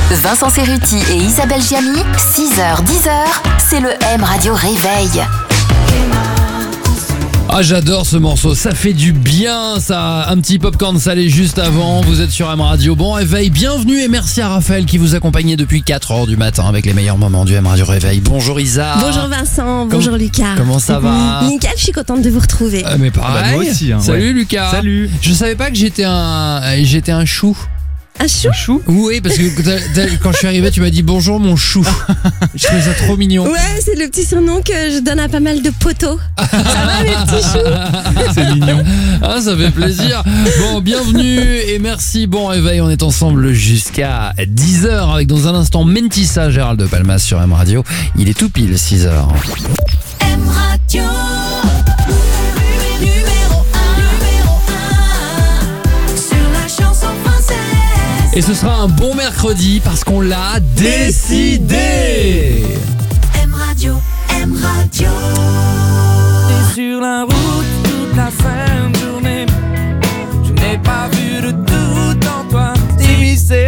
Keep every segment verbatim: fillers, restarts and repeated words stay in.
Vincent Cerruti et Isabelle Giamy, six heures dix heures, c'est le M Radio Réveil. Ah, j'adore ce morceau, ça fait du bien, ça. Un petit popcorn salé juste avant. Vous êtes sur M Radio. Bon réveil, bienvenue et merci à Raphaël qui vous accompagnait depuis quatre heures du matin avec les meilleurs moments du M Radio Réveil. Bonjour Isa. Bonjour Vincent, bonjour Com- Lucas. Comment ça va? Nickel, je suis contente de vous retrouver. euh, Mais pareil. Bah, moi aussi, hein, Salut ouais. Lucas. Salut. Je savais pas que j'étais un, j'étais un chou. Un chou? Chou. Oui, parce que t'as- t'as- quand je suis arrivé, tu m'as dit bonjour mon chou. Je trouvais ça trop mignon. Ouais, c'est le petit surnom que je donne à pas mal de poteaux. Ça va mes petits choux? C'est mignon. Ah, ça fait plaisir. Bon, bienvenue et merci. Bon réveil, on est ensemble jusqu'à dix heures avec dans un instant Mentissa, Gérald de Palmas sur M Radio. Il est tout pile six heures. M Radio. Numéro un, numéro un, sur la chanson française. Et ce sera un bon mercredi parce qu'on l'a décidé. M Radio, M Radio. Et sur la route toute la fin de journée, je n'ai pas vu de doute en toi t'immiscer.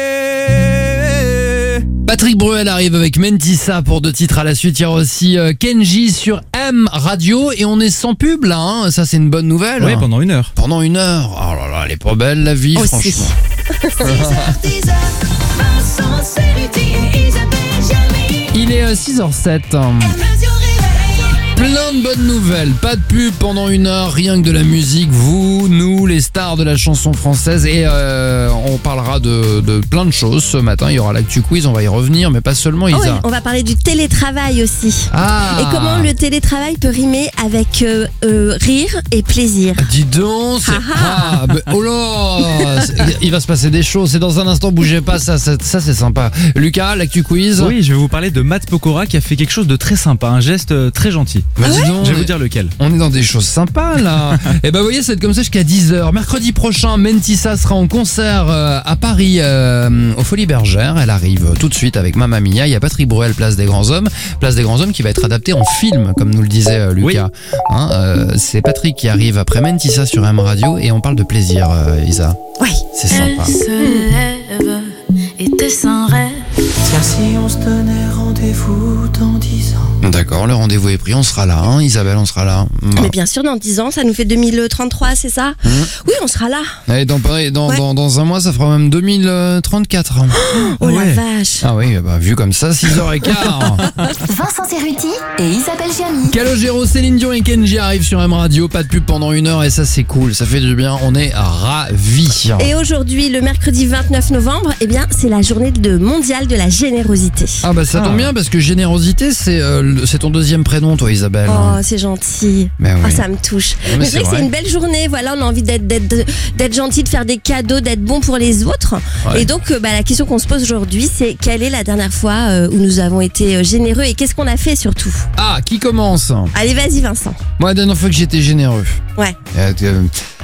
Patrick Bruel arrive avec Mentissa pour deux titres à la suite. Il y aura aussi euh, Kenji sur M Radio et on est sans pub là, hein. Ça c'est une bonne nouvelle. Oui, pendant une heure. Pendant une heure. Oh là là, elle est pas belle la vie, Aussi. franchement. six heures dix heures, Vincent Cerruti et Isabelle Giamy. Il est euh, six heures zéro sept. M Radio Réveil. Plein de bonnes nouvelles, pas de pub pendant une heure, rien que de la musique, vous, nous, les stars de la chanson française et euh, on parlera de, de plein de choses ce matin, il y aura l'actu quiz, on va y revenir, mais pas seulement Isa. Oh oui, on va parler du télétravail aussi. Ah, Et comment le télétravail peut rimer avec euh, euh, rire et plaisir. dis donc, c'est... Ah Ah, mais- oh là, c'est- il va se passer des choses, c'est dans un instant, bougez pas, ça, ça, ça c'est sympa. Lucas, l'actu quiz. Oui, je vais vous parler de Matt Pokora qui a fait quelque chose de très sympa, un geste euh, très gentil. Bah, dis donc, Je vais on vous est- dire lequel. On est dans des choses sympas là. Et ben vous voyez, c'est comme ça jusqu'à dix heures. Mercredi prochain, Mentissa sera en concert euh, à Paris euh, au Folies Bergère. Elle arrive tout de suite avec Mamma Mia. Il y a Patrick Bruel, Place des Grands Hommes. Place des Grands Hommes qui va être adapté en film, comme nous le disait euh, Lucas. Hein, euh, c'est Patrick qui arrive après Mentissa sur M Radio et on parle de plaisir, euh, Isa. Ouais. C'est sympa. Elle se lève, était sans rêve. Tiens, si on se donnait rendez-vous dans dix ans. D'accord, le rendez-vous est pris. On sera là, hein, Isabelle, on sera là. Bah. Mais bien sûr, dans dix ans, ça nous fait deux mille trente-trois, c'est ça? Mmh. Oui, on sera là. Et dans, Paris- dans, Ouais. dans, dans un mois, ça fera même deux mille trente-quatre. Oh Ouais. la vache. Ah oui, bah, vu comme ça, six heures quinze. Vincent Cerruti et Isabelle Giamy. Calogero, Céline Dion et Kenji arrivent sur M Radio. Pas de pub pendant une heure et ça c'est cool, ça fait du bien, on est ravis. Et aujourd'hui, le mercredi vingt-neuf novembre, eh bien, c'est la journée de mondiale de la générosité. Ah bah ça tombe Ah. bien parce que générosité c'est euh, le- c'est ton deuxième prénom toi Isabelle. Oh, c'est gentil. Mais oui. Oh, ça me touche. mais Mais c'est c'est vrai que vrai. c'est une belle journée. Voilà, on a envie d'être d'être d'être gentil, de faire des cadeaux, d'être bon pour les autres. Ouais. Et donc, euh, bah, la question qu'on se pose aujourd'hui, c'est quelle est la dernière fois euh, où nous avons été euh, généreux et qu'est-ce qu'on a fait surtout? Ah, qui commence? Allez, vas-y, Vincent. Moi la dernière fois que j'étais généreux. Ouais. Euh, euh,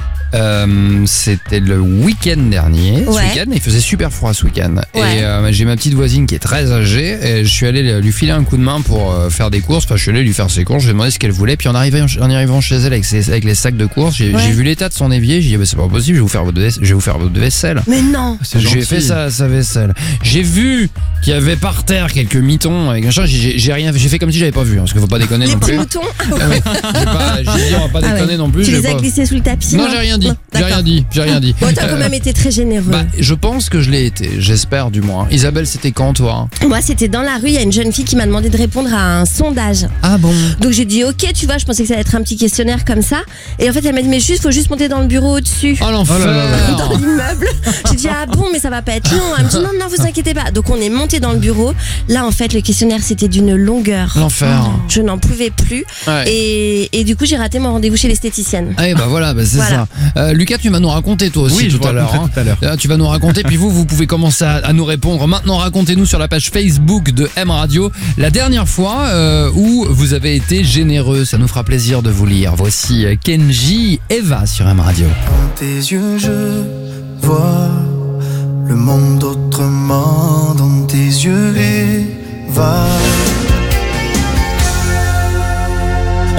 euh, c'était le week-end dernier. Ce Ouais. week-end, il faisait super froid ce week-end. Ouais. Et euh, j'ai ma petite voisine qui est très âgée. Et je suis allé lui filer un coup de main pour euh, faire des courses. Enfin, je suis allé lui faire ses courses. Je lui ai demandé ce qu'elle voulait. Puis en arrivant, en arrivant chez elle avec, ses- avec les sacs de courses, j'ai Ouais. j'ai vu l'état de son évier. J'ai dit, bah, c'est pas possible. Je vais vous faire votre, je vais vous faire votre vaisselle. Mais non. C'est J'ai gentil. fait sa, sa vaisselle. J'ai vu qu'il y avait par terre quelques mitons avec machin. J'ai j'ai rien fait. J'ai fait comme si j'avais pas vu. Hein, parce qu'il faut pas déconner Les non petits plus. moutons. Ah ouais. J'ai pas- j'ai dit, on va pas Ah ouais. déconner non plus. Tu j'ai les as pas- glissés sous le tapis? Non, j'ai rien dit. Non, J'ai d'accord. rien dit. J'ai rien dit. Bon, t'as quand Euh, même été très généreux. Bah, je pense que je l'ai été, j'espère du moins. Isabelle, c'était quand toi? Moi, c'était dans la rue, il y a une jeune fille qui m'a demandé de répondre à un sondage. Ah bon? Donc j'ai dit ok, tu vois, je pensais que ça allait être un petit questionnaire comme ça. Et en fait, elle m'a dit mais juste, faut juste monter dans le bureau au-dessus. Oh l'enfer! Oh là là là. Dans l'immeuble. J'ai dit ah bon, mais ça va pas être long. Elle me dit non, non, vous inquiétez pas. Donc on est monté dans le bureau. Là, en fait, le questionnaire c'était d'une longueur. L'enfer. Je n'en pouvais plus. Ouais. Et, et du coup, j'ai raté mon rendez-vous chez l'esthéticienne. Ah, et bah voilà, bah c'est Voilà. ça. Euh, Lucas, tu vas nous raconter toi aussi Oui, je tout vous à l'heure. raconterai hein. tout à l'heure. Là, tu vas nous raconter, puis vous, vous pouvez commencer à, à nous répondre. Maintenant, racontez-nous sur la page Facebook de M Radio la dernière fois euh, où vous avez été généreux. Ça nous fera plaisir de vous lire. Voici euh, Kenji, Eva sur M Radio. Dans tes yeux, je vois le monde autrement. Dans tes yeux, Eva.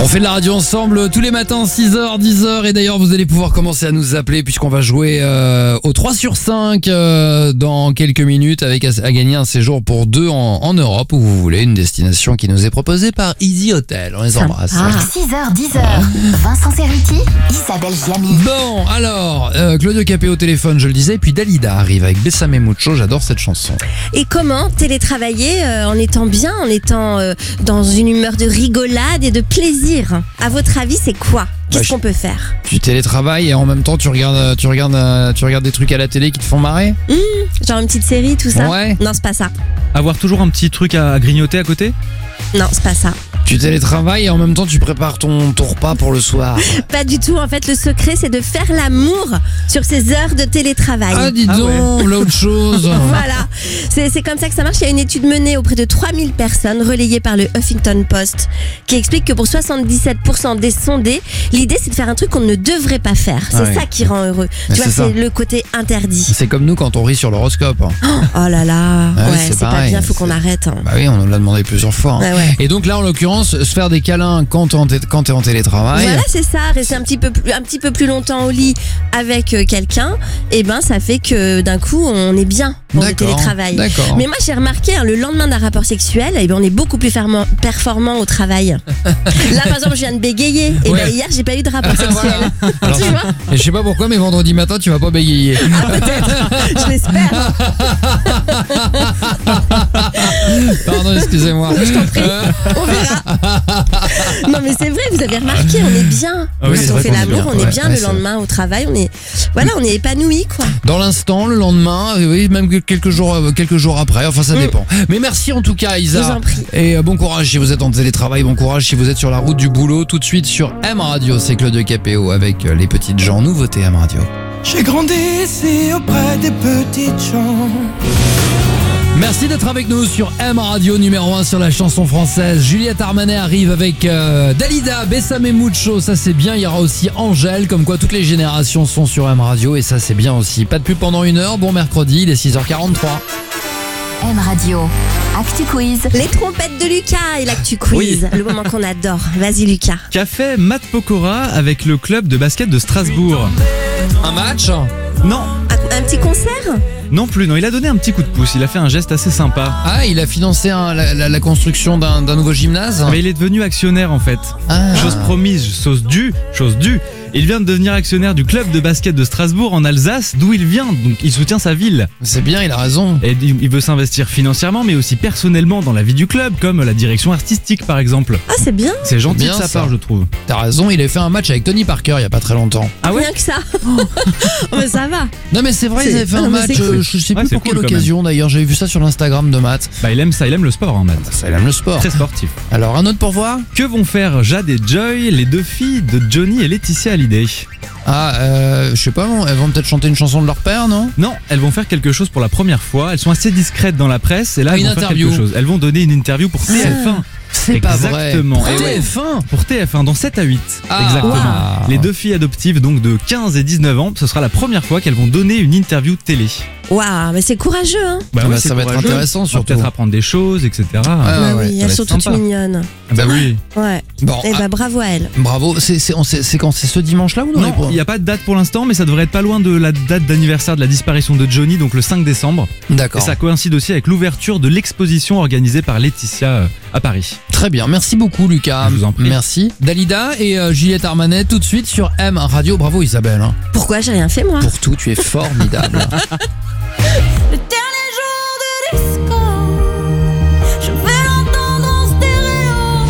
On fait de la radio ensemble tous les matins, six heures, dix heures. Et d'ailleurs, vous allez pouvoir commencer à nous appeler puisqu'on va jouer euh, au trois sur cinq euh, dans quelques minutes avec à, à gagner un séjour pour deux en, en Europe où vous voulez. Une destination qui nous est proposée par Easy Hotel. On les embrasse. Ah. six heures, dix heures. Vincent Cerruti, Isabelle Giamy. Bon, alors, euh, Claudio Capéo au téléphone, je le disais. Et puis Dalida arrive avec Bessame Mucho. J'adore cette chanson. Et comment télétravailler euh, en étant bien, en étant euh, dans une humeur de rigolade et de plaisir? À votre avis, c'est quoi? Qu'est-ce Bah, qu'on peut faire? Tu télétravailles et en même temps tu regardes, tu regardes, euh, tu regardes des trucs à la télé qui te font marrer. Genre une petite série, tout ça? Ouais. Non, c'est pas ça. Avoir toujours un petit truc à grignoter à côté. Non, c'est pas ça. Tu télétravailles et en même temps tu prépares ton, ton repas pour le soir. Pas du tout. En fait, le secret, c'est de faire l'amour sur ces heures de télétravail. Ah dis Ah donc, l'autre chose. Voilà, c'est c'est comme ça que ça marche. Il y a une étude menée auprès de trois mille personnes relayée par le Huffington Post qui explique que pour soixante-dix-sept pour cent des sondés, l'idée c'est de faire un truc qu'on ne devrait pas faire. C'est Ouais. ça qui rend heureux. Mais Tu vois, c'est ça. c'est le côté interdit. C'est comme nous quand on rit sur l'horoscope. Oh là là, Ah oui, ouais, c'est c'est pas pareil. bien, faut qu'on arrête. hein. Bah oui, on nous l'a demandé plusieurs fois. hein. Ouais, ouais. Et donc là, en l'occurrence, se faire des câlins quand t'es en, té- quand t'es en télétravail. Voilà, c'est ça. Rester un petit peu plus, un petit peu plus longtemps au lit avec euh, quelqu'un, et ben ça fait que d'un coup on est bien pour le D'accord, télétravail. d'accord. Mais moi j'ai remarqué hein, le lendemain d'un rapport sexuel, eh ben, on est beaucoup plus fermo- performant au travail. Là par exemple je viens de bégayer, et Ouais. ben hier j'ai pas eu de rapport sexuel. Alors, tu vois, et je sais pas pourquoi, mais vendredi matin, tu vas pas bégayer. je l'espère. Pardon, excusez-moi. Je t'en prie, on verra. Non mais c'est vrai, vous avez remarqué, on est bien. Ah oui, Quand c'est on vrai fait qu'on est l'amour, bien. on est Ouais, bien ouais, le c'est lendemain au travail, on est, voilà, on est épanoui quoi. Dans l'instant, le lendemain, oui, même que quelques jours, euh, quelques jours après. Enfin, ça Mm. dépend. Mais merci en tout cas, Isa. Je vous en prie. Et euh, bon courage si vous êtes en télétravail. Bon courage si vous êtes sur la route du boulot. Tout de suite sur M Radio, c'est Claudio Capéo avec euh, les petites gens. Nouveauté M Radio. J'ai grandi ici auprès des petites gens. Merci d'être avec nous sur M Radio numéro un sur la chanson française. Juliette Armanet arrive avec euh, Dalida, Bessame Mucho, ça c'est bien. Il y aura aussi Angèle, comme quoi toutes les générations sont sur M Radio et ça c'est bien aussi. Pas de pub pendant une heure, bon mercredi, il est six heures quarante-trois. M Radio, Actu Quiz. Les trompettes de Lucas et l'actu quiz, le moment qu'on adore. Vas-y Lucas. Qu'a fait Matt Pokora avec le club de basket de Strasbourg? Un match? Non, Un, un petit concert? non plus, non. Il a donné un petit coup de pouce. Il a fait un geste assez sympa. Ah, il a financé un- la, la- la construction d'un d'un nouveau gymnase. Mais il est devenu actionnaire en fait. Ah. Chose promise, chose due, chose due. Il vient de devenir actionnaire du club de basket de Strasbourg en Alsace, d'où il vient. Donc il soutient sa ville. C'est bien, il a raison. Et il il veut s'investir financièrement, mais aussi personnellement dans la vie du club, comme la direction artistique par exemple. Ah c'est bien, C'est gentil Bien, de sa ça. part, je trouve. T'as raison, il a fait un match avec Tony Parker il y a pas très longtemps. Ah ouais? rien que ça. Oh, mais ça va. Non mais c'est vrai, C'est- ils avaient fait ah un non, mais match, c'est cool. euh, je sais Ouais, plus c'est pour quelle cool, quand occasion d'ailleurs, j'avais vu ça sur l'Instagram de Matt. Bah il aime ça, il aime le sport, hein, Matt. Ça, il aime le sport. Très sportif. Alors un autre pour voir. Que vont faire Jade et Joy, les deux filles de Johnny et Laetitia Hallyday? Ah, euh, je sais pas, elles vont peut-être chanter une chanson de leur père, non? Non, elles vont faire quelque chose pour la première fois. Elles sont assez discrètes dans la presse et là Ah, elles une vont faire interview. quelque chose. Elles vont donner une interview pour T F un. C'est pas vrai. Exactement. Pour Eh ouais. T F un. Pour T F un dans sept à huit. Ah. Exactement. Wow. Les deux filles adoptives donc de quinze et dix-neuf ans, ce sera la première fois qu'elles vont donner une interview télé. Waouh, mais c'est courageux hein. Bah, ouais, ça c'est va être courageux. intéressant, On va surtout. peut-être apprendre des choses, et cetera. Ah, Bah ouais, oui, ça elles va sont être toutes sympa. mignonnes. Bah oui. Ouais. Bon, Et ah, bah bravo à elles. bravo. C'est c'est- on sait- c'est quand c'est ce dimanche-là ou non? Non, il n'y a pas de date pour l'instant, mais ça devrait être pas loin de la date d'anniversaire de la disparition de Johnny, donc le cinq décembre. Et D'accord. ça coïncide aussi avec l'ouverture de l'exposition organisée par Laetitia euh, à Paris. Très bien. Merci beaucoup, Lucas. Je vous en prie. Merci. Dalida et euh, Juliette Armanet tout de suite sur M Radio. Bravo, Isabelle. hein. Pourquoi j'ai rien fait moi? Pour tout, tu es formidable. Le dernier jour de disco, je vais l'entendre en stéréo.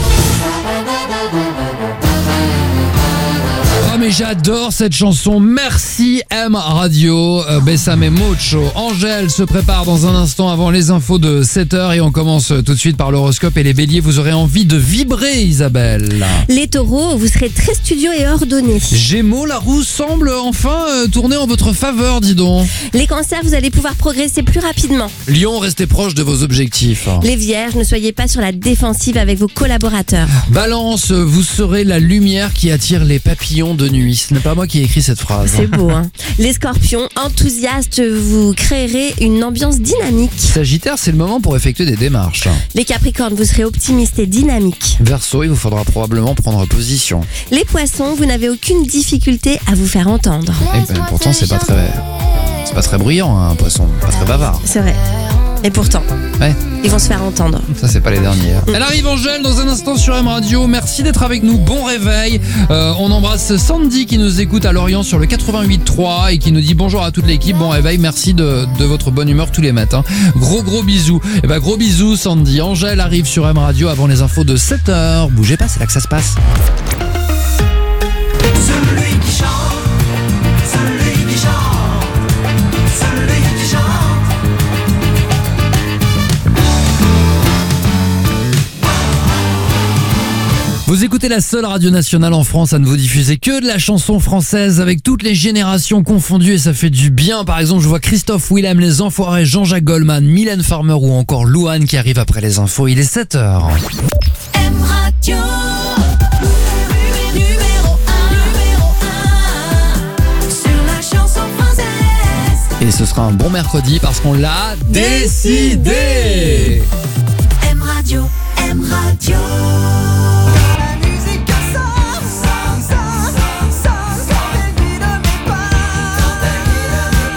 Oh mais j'adore cette chanson. Merci M Radio. euh, Bessame Mucho. Angèle se prépare dans un instant avant les infos de sept heures et on commence tout de suite par l'horoscope et les béliers. Vous aurez envie de vibrer, Isabelle. Les taureaux, vous serez très studio et ordonné. Gémeaux, la roue semble enfin euh, tourner en votre faveur, dis donc. Les cancers, vous allez pouvoir progresser plus rapidement. Lion, restez proche de vos objectifs. Les vierges, ne soyez pas sur la défensive avec vos collaborateurs. Balance, vous serez la lumière qui attire les papillons de nuit. nuit. Ce n'est pas moi qui ai écrit cette phrase. C'est beau, hein. Les scorpions, enthousiastes, vous créerez une ambiance dynamique. Sagittaire, c'est le moment pour effectuer des démarches. Les capricornes, vous serez optimistes et dynamiques. Verseau, il vous faudra probablement prendre position. Les poissons, vous n'avez aucune difficulté à vous faire entendre. Et ben, pourtant, c'est pas très, c'est pas très bruyant, hein, un poisson, pas très bavard. C'est vrai. Et pourtant, Ouais. ils vont se faire entendre. Ça, c'est pas les dernières. Elle arrive, Angèle, dans un instant sur M Radio. Merci d'être avec nous. Bon réveil. Euh, on embrasse Sandy qui nous écoute à Lorient sur le quatre-vingt-huit trois et qui nous dit bonjour à toute l'équipe. Bon réveil. Merci de, de votre bonne humeur tous les matins. Gros, gros bisous. Et ben, gros bisous, Sandy. Angèle arrive sur M Radio avant les infos de sept heures. Bougez pas, c'est là que ça se passe. Celui qui chante, celui qui chante, celui qui chante. Vous écoutez la seule radio nationale en France à ne vous diffuser que de la chanson française avec toutes les générations confondues et ça fait du bien. Par exemple, je vois Christophe Willem, Les Enfoirés, Jean-Jacques Goldman, Mylène Farmer ou encore Louane qui arrive après les infos. Il est sept heures. M Radio. Numéro un, numéro un, sur la chanson française. Et ce sera un bon mercredi parce qu'on l'a décidé. M Radio, M Radio. La musique sort, sort, sort, sort, sort, quand elle guide mes pas. Quand elle guide mes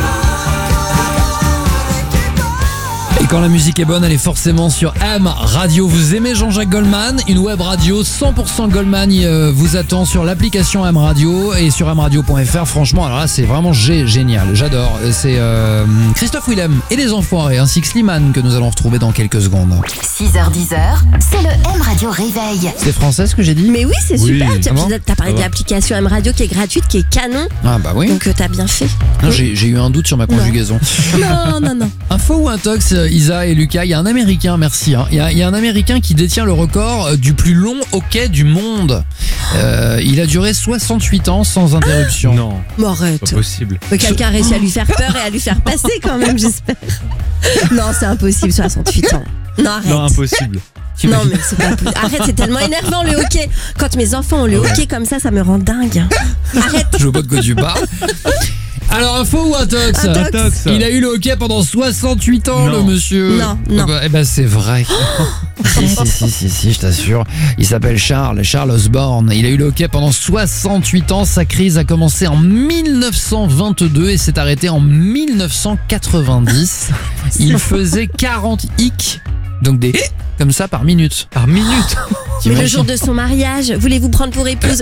pas. Et quand la musique est bonne, elle est forcément sur M Radio. Vous aimez Jean-Jacques Goldman? Une web radio cent pour cent Goldman euh, vous attend sur l'application M Radio et sur m radio point f r. Franchement, alors là, c'est vraiment gé- génial. J'adore. C'est euh, Christophe Willem et Les Enfoirés ainsi que Slimane que nous allons retrouver dans quelques secondes. six heures dix, c'est le M Radio Réveil. C'est français ce que j'ai dit? Mais oui, c'est Oui. super. Tu as, Ah bon t'as parlé Ça de va. l'application M Radio qui est gratuite, qui est canon. Ah bah oui. Donc euh, t'as bien fait. Non, j'ai, j'ai eu un doute sur ma conjugaison. Non, non, non. Info ou intox, euh, Isa et Lucas, il y a un Américain, merci. hein. Il y, a, il y a un Américain qui détient le record euh, du plus long hockey du monde. Euh, il a duré soixante-huit ans sans interruption. Non, Mais arrête. pas possible. Mais quelqu'un a réussi à lui faire peur et à lui faire passer quand même, j'espère. Non, c'est impossible, soixante-huit ans. Non, arrête. Non, impossible. Non, mais c'est pas possible. Arrête, c'est tellement énervant le hockey. Quand mes enfants ont le hockey comme ça, ça me rend dingue. Arrête. Je vois pas de quoi tu parles. Alors, info ou intox? Intox. Intox. Il a eu le hockey pendant soixante-huit ans, Non. le monsieur. Non, non. Eh ben, eh ben, c'est vrai. si, si, si, si, si, je t'assure. Il s'appelle Charles, Charles Osborne. Il a eu le hockey pendant soixante-huit ans. Sa crise a commencé en mille neuf cent vingt-deux et s'est arrêtée en mille neuf cent quatre-vingt-dix. Il faisait quarante hicks, donc des comme ça par minute. Par minute. Mais le T'imagines? jour de son mariage, voulez-vous prendre pour épouse?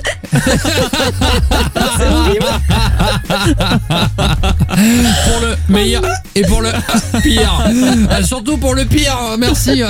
Pour le meilleur et pour le pire. Euh, Surtout pour le pire, merci.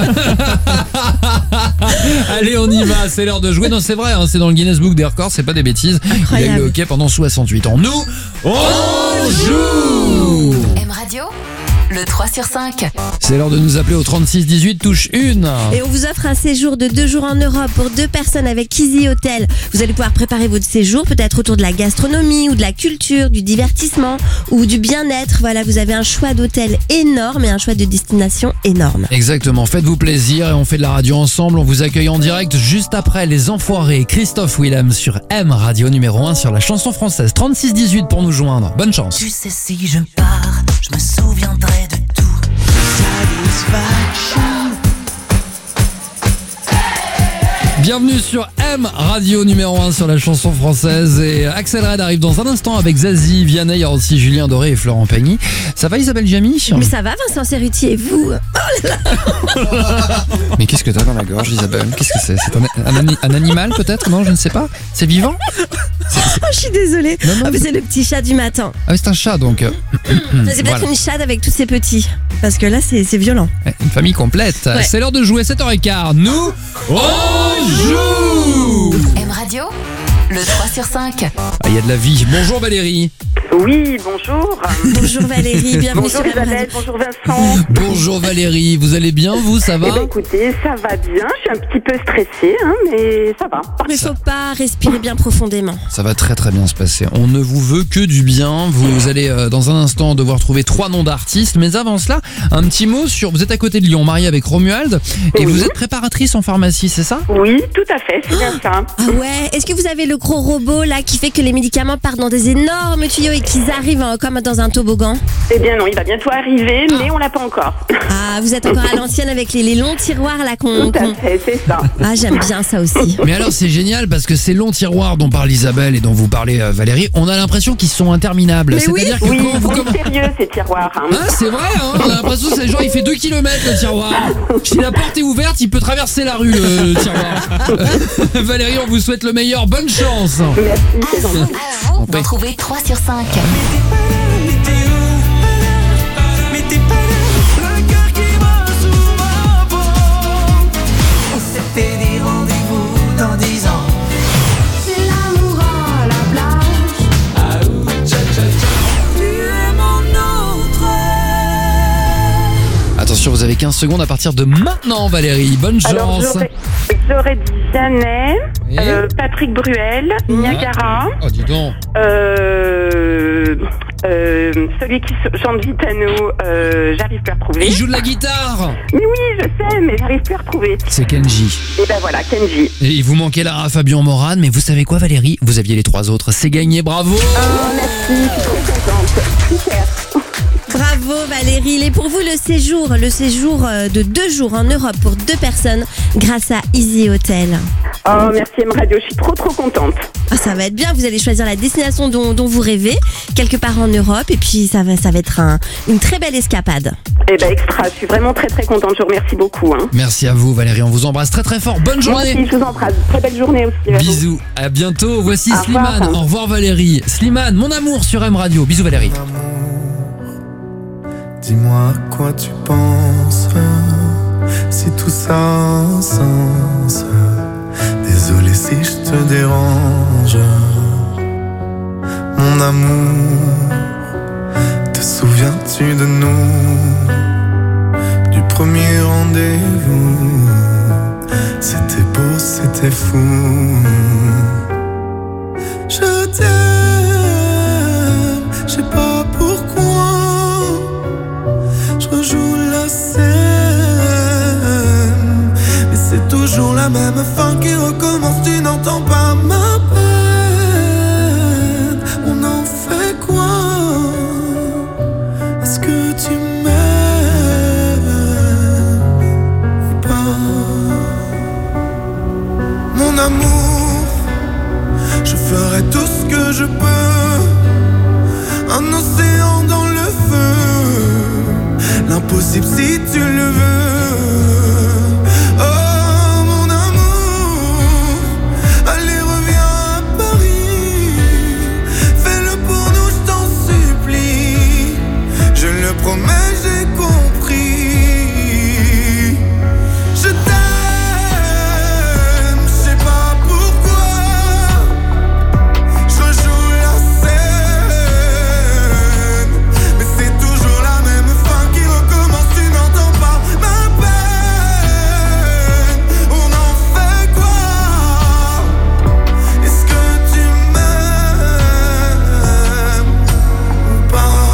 Allez, on y va, c'est l'heure de jouer. Non, c'est vrai, hein, c'est dans le Guinness Book des records, c'est pas des bêtises. Il a eu Incroyable. le hockey pendant soixante-huit ans. Nous, on joue. M Radio, le trois sur cinq. C'est l'heure de nous appeler au trente-six dix-huit, touche une. Et on vous offre un séjour de deux jours en Europe pour deux personnes avec Easy Hotel. Vous allez pouvoir préparer votre séjour peut-être autour de la gastronomie ou de la culture, du divertissement ou du bien-être. Voilà, vous avez un choix d'hôtel énorme et un choix de destination énorme. Exactement, faites-vous plaisir et on fait de la radio ensemble. On vous accueille en direct juste après Les Enfoirés. Christophe Willem sur M Radio numéro un sur la chanson française. trente-six dix-huit pour nous joindre. Bonne chance. Tu sais, si je pars, je me souviendrai de tout. Satisfaction. Bienvenue sur M Radio numéro un sur la chanson française et Axel Red arrive dans un instant avec Zazie, Vianney, il y aura aussi Julien Doré et Florent Pagny. Ça va Isabelle Jamy? Mais ça va Vincent Cerruti et vous? Mais qu'est-ce que t'as dans la gorge Isabelle? Qu'est-ce que c'est? C'est un, un ani- un animal peut-être? Non, je ne sais pas. C'est vivant? Oh, je suis désolée. Non, non, Oh, mais c'est le petit chat du matin. Ah oui, c'est un chat donc. euh, C'est peut-être voilà. une chatte avec tous ses petits. Parce que là, c'est c'est violent. Une famille complète. Ouais. C'est l'heure de jouer, sept heures quinze. Nous, on joue! M Radio, le trois sur cinq. Ah, il y a de la vie. Bonjour Valérie. Oui, bonjour. Bonjour Valérie, bienvenue Bonjour sur M Radio. Isabelle, bonjour Vincent. Bonjour Valérie, vous allez bien vous, ça va? Eh ben, écoutez, ça va bien. Je suis un petit peu stressée, hein, mais ça va. Mais faut pas respirer bien profondément. Ça va très très bien se passer. On ne vous veut que du bien. Vous allez euh, dans un instant devoir trouver trois noms d'artistes. Mais avant cela, un petit mot sur... Vous êtes à côté de Lyon, mariée avec Romuald. Et Oui. vous êtes préparatrice en pharmacie, c'est ça? Oui, tout à fait, c'est bien ça. Ah ouais, est-ce que vous avez le gros robot là qui fait que les médicaments partent dans des énormes tuyaux et qu'ils arrivent en- comme dans un toboggan? Eh bien non, il va bientôt arriver, mais on l'a pas encore. Ah, vous êtes encore à l'ancienne avec les, les longs tiroirs là qu'on... Tout à qu'on- fait, c'est ça. Ah, j'aime bien ça aussi. Mais alors c'est génial parce que ces longs tiroirs dont parle Isabelle et dont vous parlez euh, Valérie, on a l'impression qu'ils sont interminables. Mais oui. C'est-à-dire que Oui, quand vous ils sont comm- mystérieux ces tiroirs. hein. Ah, c'est vrai, hein, on a l'impression que c'est genre il fait deux kilomètres le tiroir. Si la porte est ouverte, il peut traverser la rue le, le tiroir. Valérie, on vous souhaite le meilleur, bonne chance. Merci, c'est gentil. À vous d'en trouver trois sur cinq. Mais t'es pas là, le cœur qui bat sous ma peau. On s'était dit rendez-vous dans dix ans. C'est l'amour à la plage. Ah ouh, tcha tcha tcha. Tu es mon autre. Attention, vous avez quinze secondes à partir de maintenant, Valérie. Bonne Alors chance. j'aurais, j'aurais dit Janet, Oui. euh, Patrick Bruel, Niagara, Oh, dis donc. euh, euh, celui qui chante Gitano, euh, j'arrive plus à retrouver. Il joue de la guitare. Mais oui, je sais, mais j'arrive plus à retrouver. C'est Kenji. Et ben voilà, Kenji. Et il vous manquait Lara Fabian Morane, mais vous savez quoi, Valérie? Vous aviez les trois autres. C'est gagné, bravo. Oh, merci, je suis trop contente. Super. Bravo Valérie, il est pour vous le séjour, le séjour euh, de deux jours en Europe pour deux personnes grâce à Easy Hotel. Oh, merci M Radio, je suis trop trop contente. Ah, ça va être bien, vous allez choisir la destination dont, dont vous rêvez, quelque part en Europe, et puis ça va, ça va être un- une très belle escapade. Eh ben extra, je suis vraiment très très contente, je vous remercie beaucoup. Hein. Merci à vous, Valérie. On vous embrasse très très fort. Bonne Moi journée. aussi, je vous embrasse. Très belle journée aussi. à vous. Bisous, à bientôt. Voici Au revoir. Slimane. Au revoir Valérie. Slimane, mon amour sur M Radio. Bisous Valérie. Dis-moi à quoi tu penses, si tout ça a un sens. Désolé si je te dérange. Mon amour, te souviens-tu de nous, du premier rendez-vous? C'était beau, c'était fou. Je t'aime, je sais pas pourquoi. Je rejoue la scène, mais c'est toujours la même fin qui recommence. Tu n'entends pas ma peine. On en fait quoi? Est-ce que tu m'aimes ou pas? Mon amour, je ferai tout ce que je peux. Un océan dans le feu, l'impossible si tu le veux. Oh mon amour, allez reviens à Paris. Fais-le pour nous, je t'en supplie. Je le promets, j'ai compris. Je t'aime, je sais pas pourquoi. Je rejoue la scène, mais c'est toujours la même fin qui recommence. Tu n'entends pas ma peine. On en fait quoi? Est-ce que tu m'aimes ou pas?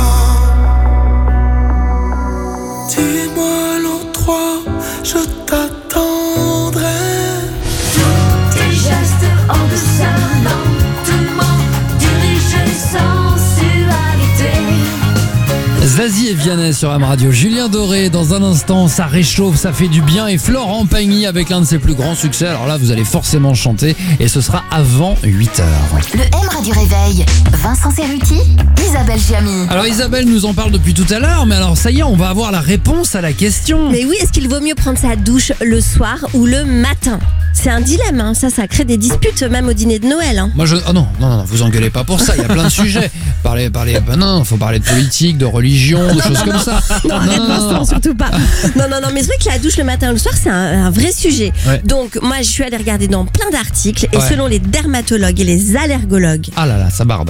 Dis-moi l'endroit, je t'attendrai. Tes gestes en douceur, lentement, dirigés sans sensualité. Zazie et Vianney sur M Radio. Julien Doré, dans un instant, ça réchauffe, ça fait du bien. Et Florent Pagny avec l'un de ses plus grands succès. Alors là, vous allez forcément chanter. Et ce sera avant huit heures. Le M Radio Réveil. Vincent Cerruti, Isabelle Giamy. Alors Isabelle nous en parle depuis tout à l'heure. Mais alors ça y est, on va avoir la réponse à la question. Mais oui, est-ce qu'il vaut mieux prendre sa douche le soir ou le matin? C'est un dilemme, hein. ça, ça crée des disputes même au dîner de Noël. Hein. Moi je... Oh non, non, non, vous engueulez pas pour ça. Il y a plein de sujets. Parler, parler... Ben non, faut parler de politique, de religion, de choses comme ça. Non, arrête, Vincent, surtout pas. Non, non, non, mais c'est vrai que la douche le matin ou le soir, c'est un, un vrai sujet. Ouais. Donc, moi, je suis allée regarder dans plein d'articles et Ouais. selon les dermatologues et les allergologues, Ah là là, ça barbe.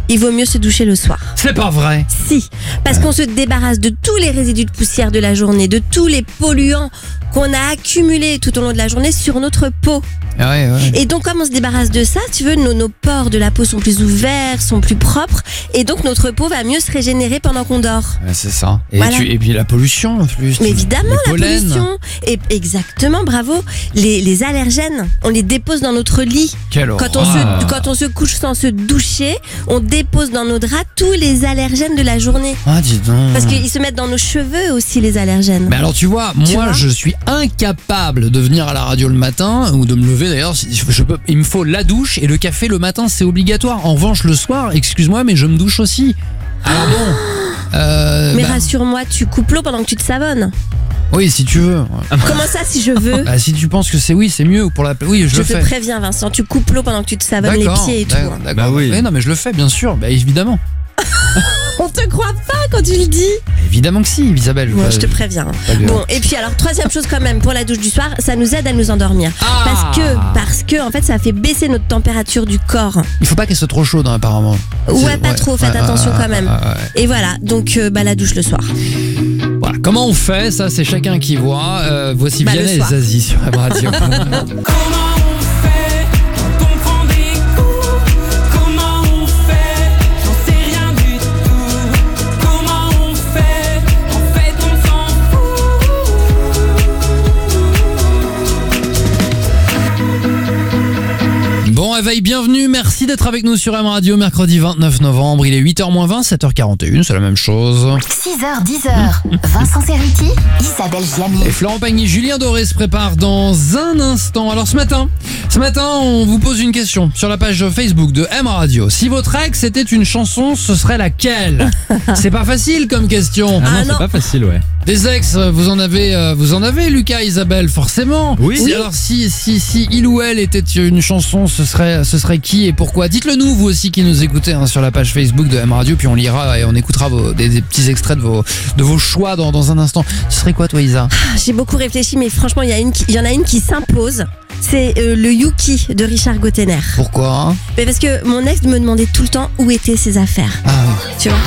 il vaut mieux se doucher le soir. C'est pas vrai. Si, parce qu'on se débarrasse de tous les résidus de poussière de la journée, de tous les polluants qu'on a accumulés tout au long de la journée sur notre peau. Ah ouais, ouais. Et donc, comme on se débarrasse de ça, tu veux, nos, nos pores de la peau sont plus ouverts, sont plus propres, et donc notre peau va mieux se régénérer pendant qu'on dort. Ouais, c'est ça. Et, Voilà. tu- et puis la pollution en plus. Mais évidemment, Le la pollen. pollution. Et exactement, bravo. Les, les allergènes, on les dépose dans notre lit. Quelle Quand on, horreur. se, quand on se couche sans se doucher, on dépose dans nos draps tous les allergènes de la journée. Ah, dis donc. Parce qu'ils se mettent dans nos cheveux aussi, les allergènes. Mais alors tu vois, Tu moi vois je suis incapable de venir à la radio le matin ou de me lever d'ailleurs. si- Je peux, il me faut la douche et le café le matin, c'est obligatoire. En revanche, le soir, excuse-moi, mais je me douche aussi. Alors bon. euh, Mais bah, rassure-moi, tu coupes l'eau pendant que tu te savonnes. oui, si tu veux. Comment ça, si je veux Bah, si tu penses que c'est oui, c'est mieux pour la. Oui, je, Je le te fais. préviens, Vincent, tu coupes l'eau pendant que tu te savonnes les D'accord, pieds et tout. d'accord, hein. d'accord. Bah oui. Mais non, mais je le fais, bien sûr. Bah, évidemment. On te croit pas quand tu le dis. Évidemment que si, Isabelle. Moi, Pas- je te préviens. pas de- Bon, et puis alors, troisième chose quand même, pour la douche du soir, ça nous aide à nous endormir. Ah. Parce que, parce que, en fait, ça fait baisser notre température du corps. Il faut pas qu'elle soit trop chaude, hein, apparemment. Ouais, C'est- pas trop, faites ouais, attention ouais, quand même. ouais, ouais. Et voilà, donc euh, bah, la douche le soir. Voilà. Comment on fait, ça c'est chacun qui voit. Euh, voici Bah, le Vianney et soir. Zazie sur la radio. Comment on fait quand on prend des coups? Comment on fait? J'en sais rien du tout. Comment on fait? En fait on s'en Bon réveil, bienvenue, merci d'être avec nous sur M Radio, mercredi vingt-neuf novembre, il est huit heures moins vingt, sept heures quarante et une, c'est la même chose. six heures dix heures. Vincent Cerruti, Isabelle Giamy. Et Florent Pagny, Julien Doré se prépare dans un instant. Alors ce matin, ce matin, on vous pose une question sur la page Facebook de M Radio. Si votre ex était une chanson, ce serait laquelle? C'est pas facile comme question. Ah non, Ah c'est non. pas facile, ouais. Des ex, vous en avez, euh, vous en avez, Lucas, Isabelle, forcément. Oui. Si- Alors si, si, si il ou elle était une chanson, ce serait, ce serait qui et pourquoi? Dites-le nous, vous aussi qui nous écoutez hein, sur la page Facebook de M Radio, puis on lira et on écoutera vos, des, des petits extraits de vos, de vos choix dans, dans un instant. Ce serait quoi, toi, Isa? J'ai beaucoup réfléchi, mais franchement, il y, a une qui- il y en a une qui s'impose. C'est euh, le Yuki de Richard Gottener. Pourquoi hein? Mais parce que mon ex me demandait tout le temps où étaient ses affaires. Ah oui. Tu vois.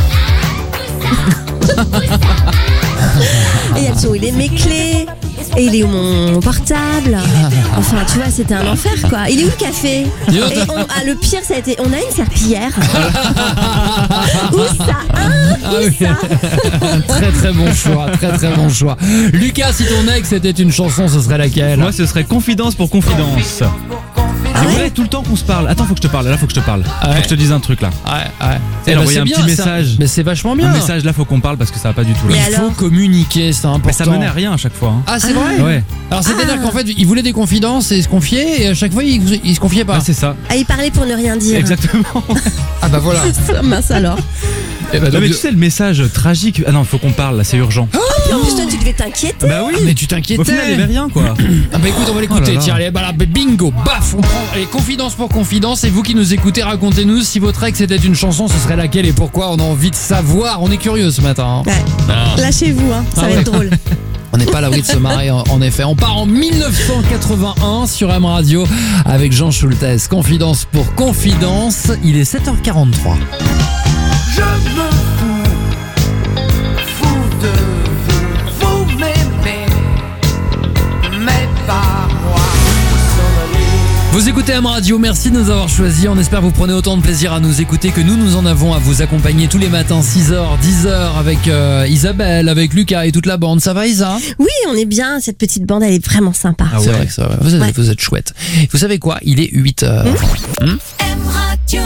Et elles sont où il est mes clés. Et il est où mon portable. Enfin, tu vois, c'était un enfer, quoi. Il est où le café? Dis donc, Et on- ah, le pire, ça a été, on a une serpillière. Où ça, hein? Ah Où oui. ça? Très très bon choix, très très bon choix. Lucas, si ton ex était une chanson, ce serait laquelle? Moi, ce serait confidence pour confidence. Ah Je ouais voudrais tout le temps qu'on se parle. Attends, faut que je te parle. Là, faut que je te parle. Ah ouais. Faut que je te dise un truc là. Ouais, ouais. Elle bah, a envoyé c'est un bien, petit ça. message. Mais c'est vachement bien. Un message là, faut qu'on parle parce que ça va pas du tout là. Mais Il faut alors communiquer, c'est important. Mais ça menait à rien à chaque fois. hein. Ah, c'est vrai? Ouais, Alors, c'est-à-dire Ah. qu'en fait, il voulait des confidences et se confier, et à chaque fois, il, il se confiait pas. Ah, c'est ça. Ah, il parlait pour ne rien dire. Exactement. Ah, bah voilà. Mince alors. Eh bah, Non, donc, mais tu sais, le message tragique. Ah non, faut qu'on parle là, c'est urgent. Et en plus, toi, tu devais t'inquiéter. Bah oui. ah, mais tu t'inquiétais. Au final, il y avait rien quoi. Ah bah écoute, on va l'écouter. Oh là là. Tiens, allez, bah là, bingo, baf, on prend les confidences pour confidence. Et vous qui nous écoutez, racontez-nous si votre ex était une chanson, ce serait laquelle et pourquoi? On a envie de savoir. On est curieux ce matin. hein. Ouais. Lâchez-vous, hein. ça Ah va ouais. être drôle. On n'est pas à l'abri de se marrer, en, en effet. On part en mille neuf cent quatre-vingt-un sur M Radio avec Jean Schultes. Confidence pour confidence. Il est sept heures quarante-trois. Je me fous, fou de vous, vous m'aimez, mais pas moi. Vous écoutez M Radio, merci de nous avoir choisis. On espère que vous prenez autant de plaisir à nous écouter que nous, nous en avons à vous accompagner tous les matins, six heures, dix heures, avec euh, Isabelle, avec Lucas et toute la bande. Ça va, Isa? Oui, on est bien. Cette petite bande, elle est vraiment sympa. Ah C'est ouais. vrai que ça va. Vous êtes, Ouais. vous êtes chouette. Vous savez quoi? Il est huit heures. M Radio.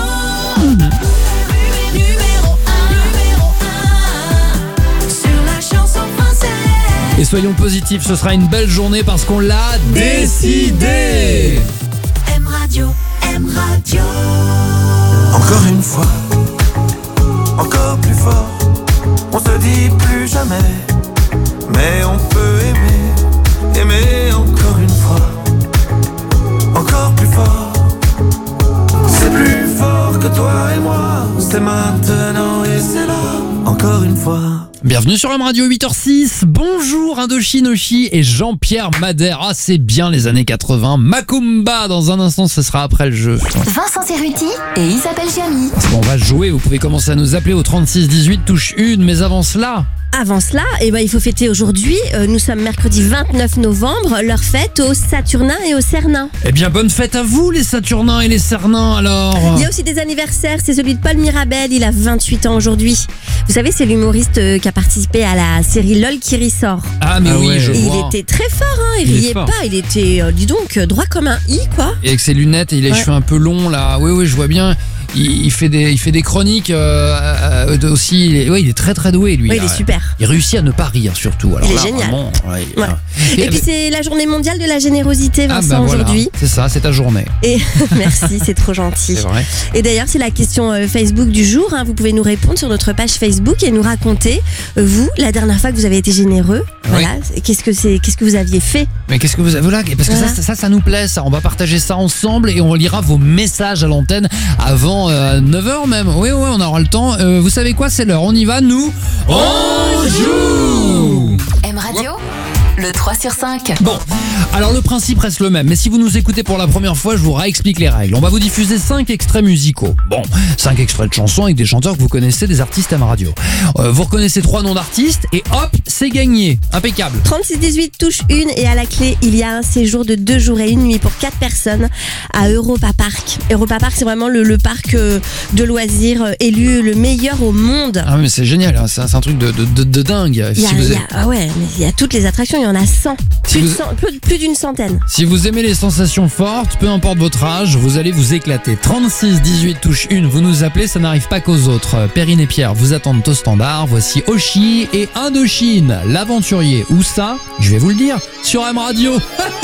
Numéro un, numéro un sur la chanson française. Et soyons positifs, ce sera une belle journée parce qu'on l'a décidé. M Radio, M Radio. Encore une fois, encore plus fort. On se dit plus jamais, mais on peut aimer, aimer encore une fois, encore plus fort. C'est plus fort que toi et moi, c'est maintenant et c'est là, encore une fois. Bienvenue sur M Radio huit heures six. Bonjour Indochine Oshi et Jean-Pierre Madère. Ah, c'est bien les années quatre-vingts. Macumba, dans un instant, ce sera après le jeu. Vincent Cerruti et Isabelle Giamy. On va jouer, vous pouvez commencer à nous appeler au trente-six dix-huit, touche une, mais avant cela... Avant cela, eh ben, il faut fêter aujourd'hui. Euh, nous sommes mercredi vingt-neuf novembre, leur fête aux Saturnins et aux Cernins. Eh bien, bonne fête à vous les Saturnins et les Cernins alors. Il y a aussi des anniversaires, c'est celui de Paul Mirabel, il a vingt-huit ans aujourd'hui. Vous savez, c'est l'humoriste euh, qui a participé à la série LOL qui ressort. Ah mais Ah oui, ouais. je Et vois. il était très fort, hein, il, Il est riait fort. pas, il était, euh, dis donc, euh, droit comme un i, quoi. Et avec ses lunettes et les Ouais. cheveux un peu longs là. Oui oui, je vois bien. Il, il fait des il fait des chroniques euh, euh, euh, aussi. Il est, ouais, il est très très doué lui. Ouais, il là. est super. Il réussit à ne pas rire surtout. Alors Il est là, génial. vraiment, ouais, il- Ouais. Et- Et puis c'est la journée mondiale de la générosité, ah, Vincent, bah, voilà. aujourd'hui. C'est ça, c'est ta journée. Et merci, c'est trop gentil. C'est vrai. Et d'ailleurs, c'est la question euh, Facebook du jour. hein. Vous pouvez nous répondre sur notre page Facebook et nous raconter, euh, vous, la dernière fois que vous avez été généreux. Voilà. Qu'est-ce que c'est, qu'est-ce que vous aviez fait? Mais qu'est-ce que vous avez là? Parce que Voilà. ça, ça, ça nous plaît, ça. On va partager ça ensemble et on lira vos messages à l'antenne avant euh, neuf heures même. Oui, oui, on aura le temps. Euh, vous savez quoi? C'est l'heure. On y va, nous. On joue! M Radio, le trois sur cinq. Bon, alors le principe reste le même, mais si vous nous écoutez pour la première fois, je vous réexplique les règles. On va vous diffuser cinq extraits musicaux. Bon, cinq extraits de chansons avec des chanteurs que vous connaissez, des artistes M Radio. Euh, vous reconnaissez trois noms d'artistes et hop, c'est gagné. Impeccable. trente-six dix-huit touche une et à la clé, il y a un séjour de deux jours et une nuit pour quatre personnes à Europa Park. Europa Park, c'est vraiment le, le parc euh, de loisirs euh, élu le meilleur au monde. Ah mais c'est génial, hein, c'est un, c'est un truc de, de, de, de dingue. Il y a, Si vous il y êtes- a- ah ouais, mais il y a toutes les attractions, il y en a cent. Si Plus, de vous- cent- plus- plus d'une centaine. Si vous aimez les sensations fortes, peu importe votre âge, vous allez vous éclater. trente-six dix-huit touche une, vous nous appelez, ça n'arrive pas qu'aux autres. Perrine et Pierre vous attendent au standard. Voici Oshi et Indochine, l'aventurier. Où ça? Je vais vous le dire, sur M Radio.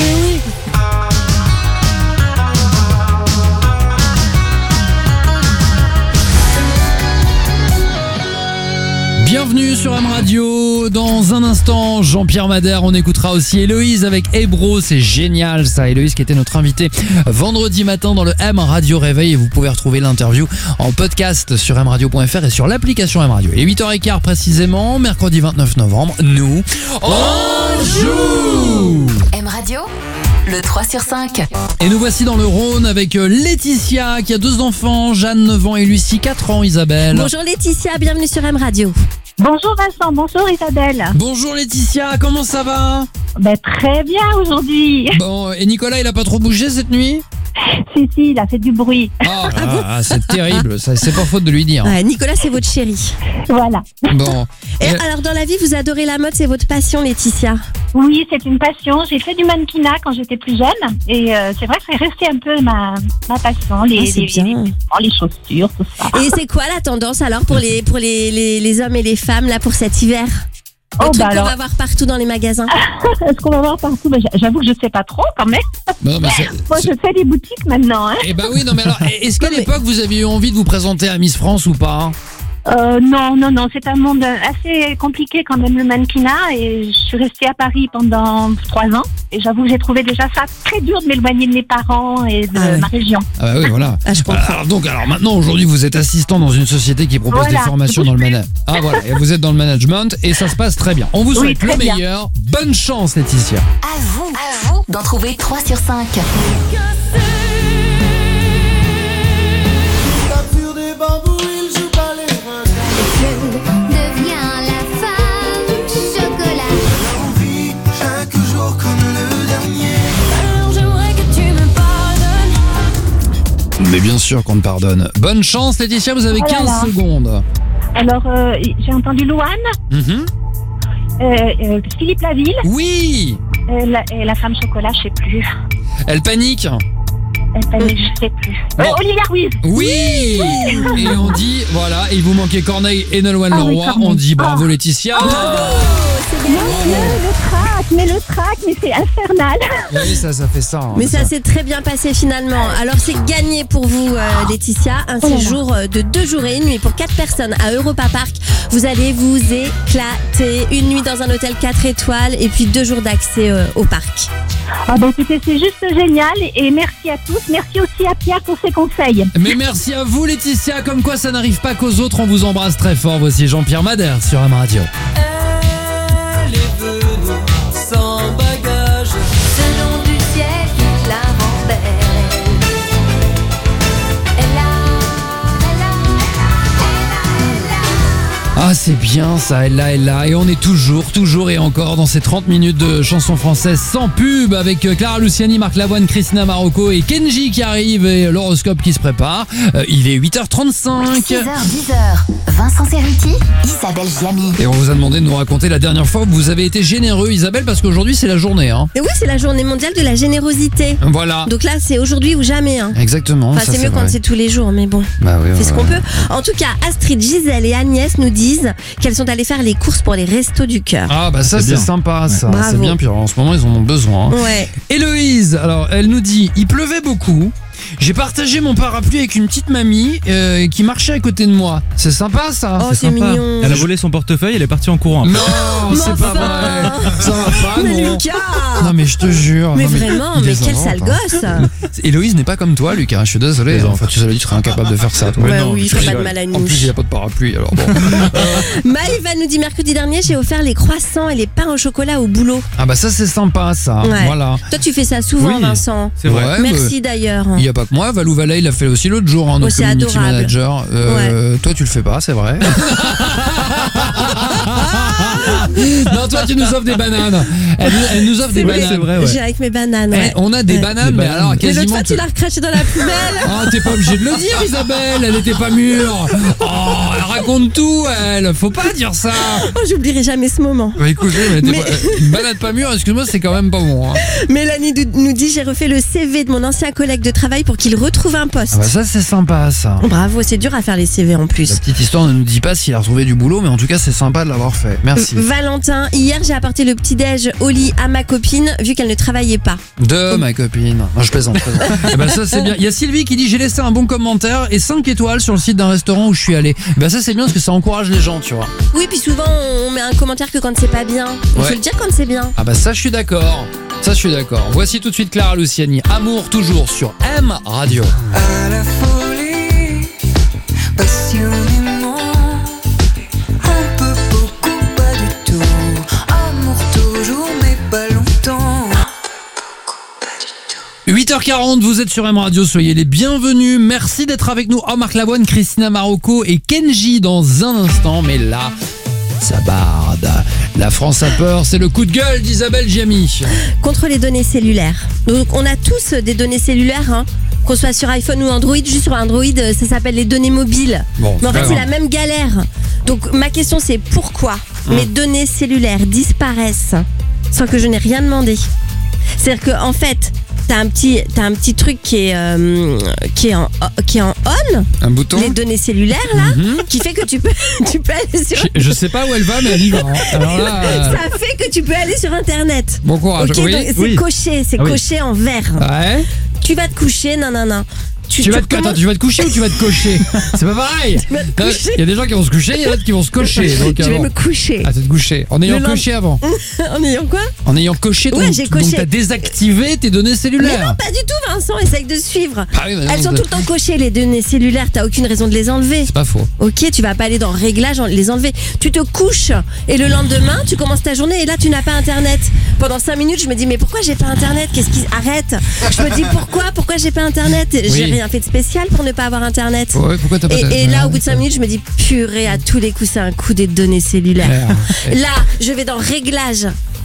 Bienvenue sur M Radio. Dans un instant, Jean-Pierre Madère. On écoutera aussi Héloïse avec Ebro. C'est génial ça. Héloïse qui était notre invitée vendredi matin dans le M Radio Réveil. Et vous pouvez retrouver l'interview en podcast sur m radio point f r et sur l'application M Radio. Et huit heures quinze précisément, mercredi vingt-neuf novembre, nous, on joue! M Radio, le trois sur cinq. Et nous voici dans le Rhône avec euh, Laetitia qui a deux enfants, Jeanne neuf ans et Lucie quatre ans, Isabelle. Bonjour Laetitia, bienvenue sur M Radio. Bonjour Vincent, bonjour Isabelle. Bonjour Laetitia, comment ça va? Ben, très bien aujourd'hui. Bon, et Nicolas, il a pas trop bougé cette nuit? Si, si, il a fait du bruit. Ah, ah, ah, c'est terrible, ça, c'est pas faute de lui dire. Ouais, Nicolas, c'est votre chéri. Voilà. Bon, Et Et- alors, dans la vie, vous adorez la mode, c'est votre passion, Laetitia. Oui, c'est une passion. J'ai fait du mannequinat quand j'étais plus jeune. Et euh, c'est vrai que c'est resté un peu ma, ma passion. Les, Ah, c'est les, bien. les vêtements, les chaussures, tout ça. Et c'est quoi la tendance alors pour les, pour les, les, les hommes et les femmes là pour cet hiver? Le Oh, truc bah qu'on alors, va voir partout dans les magasins. est-ce qu'on va voir partout? Ben, j'avoue que je sais pas trop quand même. non, mais c'est- Moi, je fais des boutiques maintenant. Hein. Eh ben oui, non mais alors, est-ce qu'à l'époque vous aviez eu envie de vous présenter à Miss France ou pas? Euh, non, non, non, c'est un monde assez compliqué quand même le mannequinat et je suis restée à Paris pendant trois ans et j'avoue que j'ai trouvé déjà ça très dur de m'éloigner de mes parents et de Ah ouais. ma région. Ah bah oui, voilà. Ah, je comprends. Alors donc, alors maintenant aujourd'hui vous êtes assistant dans une société qui propose Voilà. des formations dans le management. Ah voilà, et vous êtes dans le management et ça se passe très bien. On vous Oui, souhaite le très bien. meilleur. Bonne chance Laetitia. À vous, à vous d'en trouver trois sur cinq. Sur des bambous, il joue pas les requins. Devient la femme chocolat. On vit chaque jour comme le dernier. Alors j'aimerais que tu me pardonnes. Mais bien sûr qu'on te pardonne. Bonne chance Laetitia, vous avez Oh là quinze là. secondes. Alors, euh, j'ai entendu Louane, Mhm. euh, euh, Philippe Laville Oui, euh, la, et la femme chocolat, je sais plus. elle panique. Elle s'appelle, je sais plus. Bon. Euh, Olivia Ruiz. Oui. Et on dit, voilà, et il vous manquait Corneille et Nolwenn Ah oui, Leroy. Corneille. On dit bravo Ah. Laetitia. Mais le trac, mais le trac, mais c'est infernal. Oui, ça, ça fait ça. hein, Mais ça. ça s'est très bien passé finalement. Alors c'est gagné pour vous euh, Laetitia, un Oh là là. séjour euh, de deux jours et une nuit pour quatre personnes à Europa Park. Vous allez vous éclater. Une nuit dans un hôtel quatre étoiles et puis deux jours d'accès euh, au parc. Ah bah écoutez, c'est juste génial et merci à tous. Merci aussi à Pierre pour ses conseils. Mais merci à vous Laetitia, comme quoi ça n'arrive pas qu'aux autres, on vous embrasse très fort. Voici Jean-Pierre Madère sur M Radio. Elle est venue sans bagage. Ce nom du ciel qui la rend belle. Elle a, elle a, elle a, elle a. Ah c'est bien ça, elle là, elle là. Et on est toujours, toujours et encore dans ces trente minutes de chansons françaises sans pub avec Clara Luciani, Marc Lavoine, Christina Marocco et Kenji qui arrive et l'horoscope qui se prépare. Euh, il est huit heures trente-cinq. six heures, dix heures. Vincent Cerruti, Isabelle Giamy. Et on vous a demandé de nous raconter la dernière fois où vous avez été généreux Isabelle, parce qu'aujourd'hui c'est la journée hein. Et oui, c'est la journée mondiale de la générosité. Voilà. Donc là, c'est aujourd'hui ou jamais. Hein. Exactement. Enfin, ça, c'est mieux quand vrai. c'est tous les jours, mais bon, Bah oui, c'est ouais, ce qu'on ouais. peut. En tout cas, Astrid, Gisèle et Agnès nous disent qu'elles sont allées faire les courses pour les restos du cœur. Ah bah ça C'est c'est bien. sympa ça, Bravo. c'est bien, puis en ce moment ils en ont besoin. Ouais. Héloïse, alors elle nous dit, il pleuvait beaucoup, j'ai partagé mon parapluie avec une petite mamie euh, qui marchait à côté de moi. C'est sympa ça. Oh, c'est Sympa. mignon. Elle a volé son portefeuille, elle est partie en courant. Non, Mais c'est pas enfin. vrai. Ça va pas, Mais non. Lucas. Non mais je te jure. Mais Non, vraiment, il mais les quel invente, sale hein. gosse. Héloïse n'est pas comme toi, Lucas. Je suis désolé. Plaisante. Enfin, tu serais dit, tu serais incapable de faire ça. Toi. Ouais, Bah non, oui, je fais pas de rigole. mal à une En plus, mouche. il n'y a pas de parapluie. Alors bon. Maëva nous dit mercredi dernier, j'ai offert les croissants et les pains au chocolat au boulot. Ah bah ça c'est sympa ça. Ouais. Voilà. Toi, tu fais ça souvent, Oui. Vincent. C'est vrai. Ouais, Merci d'ailleurs. Il n'y a pas que moi, Valou Valais, il l'a fait aussi l'autre jour, hein, Oh, notre c'est community adorable. manager. Euh, Toi, tu le fais pas, c'est vrai. Non, toi, tu nous offres des bananes. Elle, nous- elle nous offre des vrai, bananes. c'est vrai, ouais. J'ai avec mes bananes. Eh, Ouais. on a des Ouais. bananes, Des mais bananes. alors Mais l'autre quasiment. fois, tu l'as recraché dans la poubelle. Ah, t'es pas obligé de le dire, Isabelle. Elle était pas mûre. Oh, elle raconte tout, elle. Faut pas dire ça. Oh, j'oublierai jamais ce moment. Bah écoutez, mais t'es Mais- pas- une banane pas mûre, excuse-moi, c'est quand même pas bon. Hein. Mélanie dou- nous dit j'ai refait le C V de mon ancien collègue de travail pour qu'il retrouve un poste. Ah bah ça, c'est sympa, ça. Bravo, c'est dur à faire les C V en plus. La petite histoire ne nous dit pas s'il a retrouvé du boulot, mais en tout cas, c'est sympa de l'avoir fait. Merci. Valentin, hier j'ai apporté le petit-déj au lit à ma copine vu qu'elle ne travaillait pas. De ma copine. Non, je plaisante. je plaisante. Eh ben ça c'est bien. Il y a Sylvie qui dit j'ai laissé un bon commentaire et cinq étoiles sur le site d'un restaurant où je suis allé. Eh ben ça c'est bien parce que ça encourage les gens, tu vois. Oui, puis souvent on met un commentaire que quand c'est pas bien. Il Ouais. faut le dire quand c'est bien. Ah bah ça je suis d'accord. Ça je suis d'accord. Voici tout de suite Clara Luciani. Amour toujours sur M Radio. À la folie, passionnément. Un peu, beaucoup, pas du tout. Amour toujours, mais pas longtemps. huit heures quarante, vous êtes sur M Radio, soyez les bienvenus. Merci d'être avec nous. Oh, Marc Lavoine, Christina Marocco et Kenji dans un instant. Mais là, ça barde. La France a peur, c'est le coup de gueule d'Isabelle Giamy. Contre les données cellulaires. Donc on a tous des données cellulaires, hein. Qu'on soit sur iPhone ou Android, juste sur Android, euh, ça s'appelle les données mobiles. Bon, Mais en fait, vraiment. c'est la même galère. Donc ma question c'est pourquoi mes données cellulaires disparaissent sans que je n'ai rien demandé. C'est-à-dire que en fait, t'as un petit, t'as un petit truc qui est, euh, qui est en, qui est en on, Un bouton. les données cellulaires là, Mhm. qui fait que tu peux, tu peux aller sur. Je, je sais pas où elle va, mais elle y va. hein. Alors là, euh, Ça fait que tu peux aller sur Internet. bon courage. Ok, oui. donc c'est oui. coché, c'est Ah oui. coché en vert. Ouais. Tu vas te coucher, non, non, non. Tu, vas te, attends, recommences- tu vas te coucher ou tu vas te cocher? C'est pas pareil. vas te Non, coucher. Il y a des gens qui vont se coucher, il y en a d'autres qui vont se cocher. Donc, Je vais avant. me coucher. Ah, t'es te coucher. En ayant Le lend- coché avant. En ayant quoi? En ayant coché, Ouais, donc, j'ai donc coché. t'as désactivé tes données Mais cellulaires. non, pas du tout, Vincent, essaye de suivre. Ah oui, mais non, Elles sont c'est- tout le temps cochées, les données cellulaires, t'as aucune raison de les enlever. C'est pas faux. Ok, tu vas pas aller dans réglage, en- les enlever. Tu te couches et le lendemain, tu commences ta journée et là, tu n'as pas internet. Pendant cinq minutes, je me dis, mais pourquoi j'ai pas internet? Qu'est-ce qui. Arrête! Je me dis, pourquoi? Pourquoi j'ai pas internet? J'ai Oui. rien fait de spécial pour ne pas avoir internet. Ouais, pourquoi t'as pas Et, ta- et là, au bout de cinq minutes, je me dis, purée, à tous les coups, c'est un coup des données cellulaires. Là, je vais dans réglage.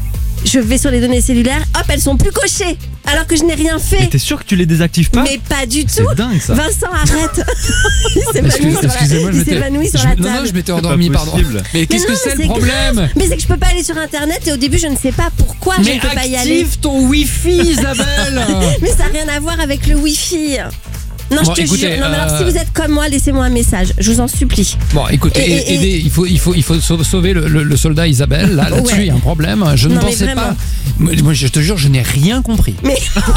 Je vais sur les données cellulaires, hop, elles sont plus cochées. Alors que je n'ai rien Mais fait. t'es sûr que tu les désactives pas? Mais pas du C'est tout. dingue ça. Vincent, arrête. Il s'évanouit Excuse- sur la- Excusez-moi, je il m'étais. s'évanouit sur je- la Non, non, table. je m'étais C'est endormi, pas pardon. possible. Mais qu'est-ce Mais que non, c'est le c'est problème? grave. Mais c'est que je peux pas aller sur internet et au début je ne sais pas pourquoi je Mais ne peux pas y aller. active ton wifi, Isabelle. Mais ça n'a rien à voir avec le wifi. Non, Bon, je te écoutez, jure. Non, mais alors euh, si vous êtes comme moi, laissez-moi un message. Je vous en supplie. Bon, écoutez, Et- et- aidez, il faut, il faut, il faut sau- sauver le, le- le soldat Isabelle. Là, là-dessus, Ouais. il y a un problème. Je ne Non, mais pensais vraiment. pas. Moi, moi, je te jure, je n'ai rien compris. Mais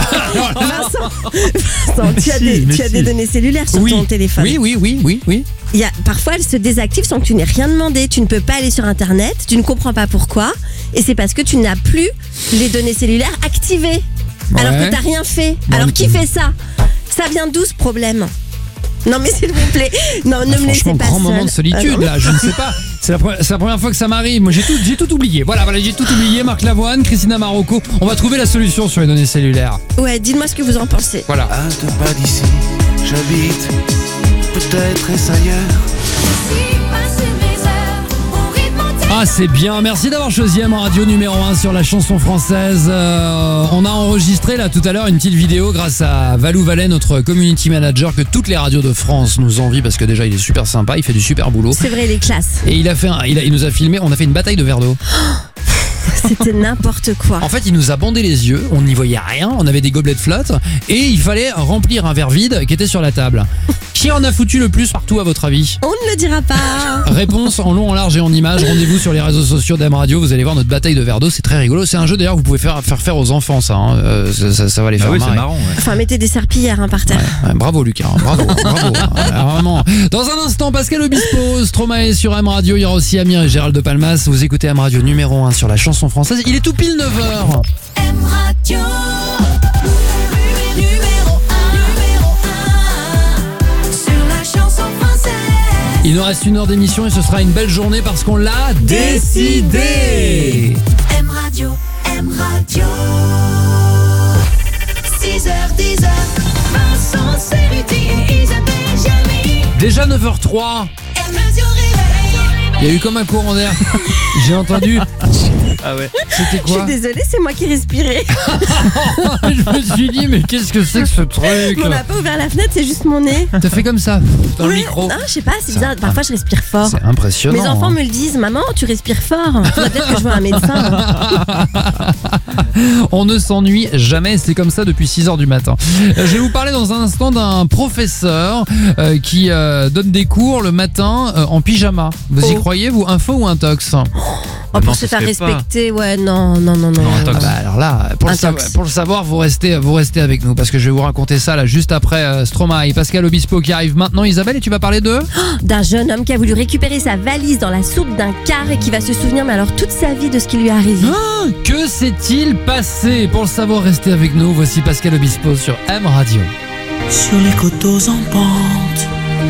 Vincent, Vincent, tu as, si, des, mais tu as si. des données cellulaires sur Oui. ton téléphone. Oui, oui, oui, oui, oui. Il y a, parfois, elles se désactivent sans que tu n'aies rien demandé. Tu ne peux pas aller sur Internet, tu ne comprends pas pourquoi. Et c'est parce que tu n'as plus les données cellulaires activées. alors Ouais. que t'as rien fait. Bon, Alors ok. qui fait ça? Ça vient d'où ce problème? Non mais s'il vous plaît, non, ne Ah, me laissez franchement, pas grand seule. moment de solitude Ah, non. là, je ne sais pas. C'est la, pre- c'est la première fois que ça m'arrive. Moi j'ai tout, j'ai tout oublié. Voilà, voilà, j'ai tout oublié. Marc Lavoine, Christina Marocco. On va trouver la solution sur les données cellulaires. Ouais, dites-moi ce que vous en pensez. Voilà. À deux pas d'ici, j'habite. Peut-être est-ce ailleurs. Si passent mes heures au rythme entier. Ah c'est bien, merci d'avoir choisi M Radio numéro un sur la chanson française. Euh, on a enregistré là tout à l'heure une petite vidéo grâce à Valou Vallet, notre community manager que toutes les radios de France nous envient parce que déjà il est super sympa, il fait du super boulot. C'est vrai, les classes. Et il a fait un- il, a- il nous a filmé, on a fait une bataille de verre d'eau. C'était n'importe quoi. En fait, il nous a bandé les yeux, on n'y voyait rien, on avait des gobelets de flotte et il fallait remplir un verre vide qui était sur la table. Qui en a foutu le plus partout à votre avis? On ne le dira pas. Réponse en long, en large et en images. Rendez-vous sur les réseaux sociaux d'M Radio, vous allez voir notre bataille de verre d'eau, c'est très rigolo. C'est un jeu d'ailleurs que vous pouvez faire faire, faire aux enfants ça, hein. Euh, ça, ça, ça va les Ah faire oui, c'est marrer. marrant. Ouais. Enfin, mettez des serpillères hein, par terre. Ouais, bravo Lucas, hein, bravo, bravo. Alors, vraiment. Dans un instant, Pascal Obispo, Stromae sur M Radio, il y aura aussi Amir et Gérald de Palmas. Vous écoutez M Radio numéro un sur la chanson française. Il est tout pile neuf heures. M Radio. Numéro un, numéro un. Sur la chanson française. Il nous reste une heure d'émission et ce sera une belle journée parce qu'on l'a décidé. M Radio, M Radio. six heures, dix heures. Vincent Cerruti et Isabelle Jamie. Déjà neuf heures trois. M Radio réveil. Il y a eu comme un courant d'air. J'ai entendu. Ah ouais. C'était Je suis quoi? désolée, c'est moi qui respirais. Je me suis dit, mais qu'est-ce que c'est que ce truc? On n'a pas ouvert la fenêtre, c'est juste mon nez. T'as fait comme ça, dans le Ouais. micro. Non, je sais pas, c'est Ça- bizarre. Parfois, je respire fort. C'est impressionnant. Mes enfants hein. me le disent, maman, tu respires fort. Faudrait peut-être que je vois un médecin. On ne s'ennuie jamais, c'est comme ça depuis six heures du matin. Euh, Je vais vous parler dans un instant d'un professeur euh, qui euh, donne des cours le matin euh, en pyjama. Vous y Oh. croyez, vous? Info ou intox? Oh, Non, pour ce se faire serait pas. respecter, ouais, non, non, non, non. Non, euh, intox. Ah bah alors là, pour le, Intox. savoir, pour le savoir, vous restez, vous restez avec nous parce que je vais vous raconter ça là juste après euh, Stromae et Pascal Obispo qui arrive maintenant. Isabelle, et tu vas parler de? D'un jeune homme qui a voulu récupérer sa valise dans la soupe d'un car et qui va se souvenir, mais alors toute sa vie de ce qui lui est arrivé. Ah, que s'est-il passé? Pour le savoir, restez avec nous. Voici Pascal Obispo sur M Radio. Sur les coteaux en pente.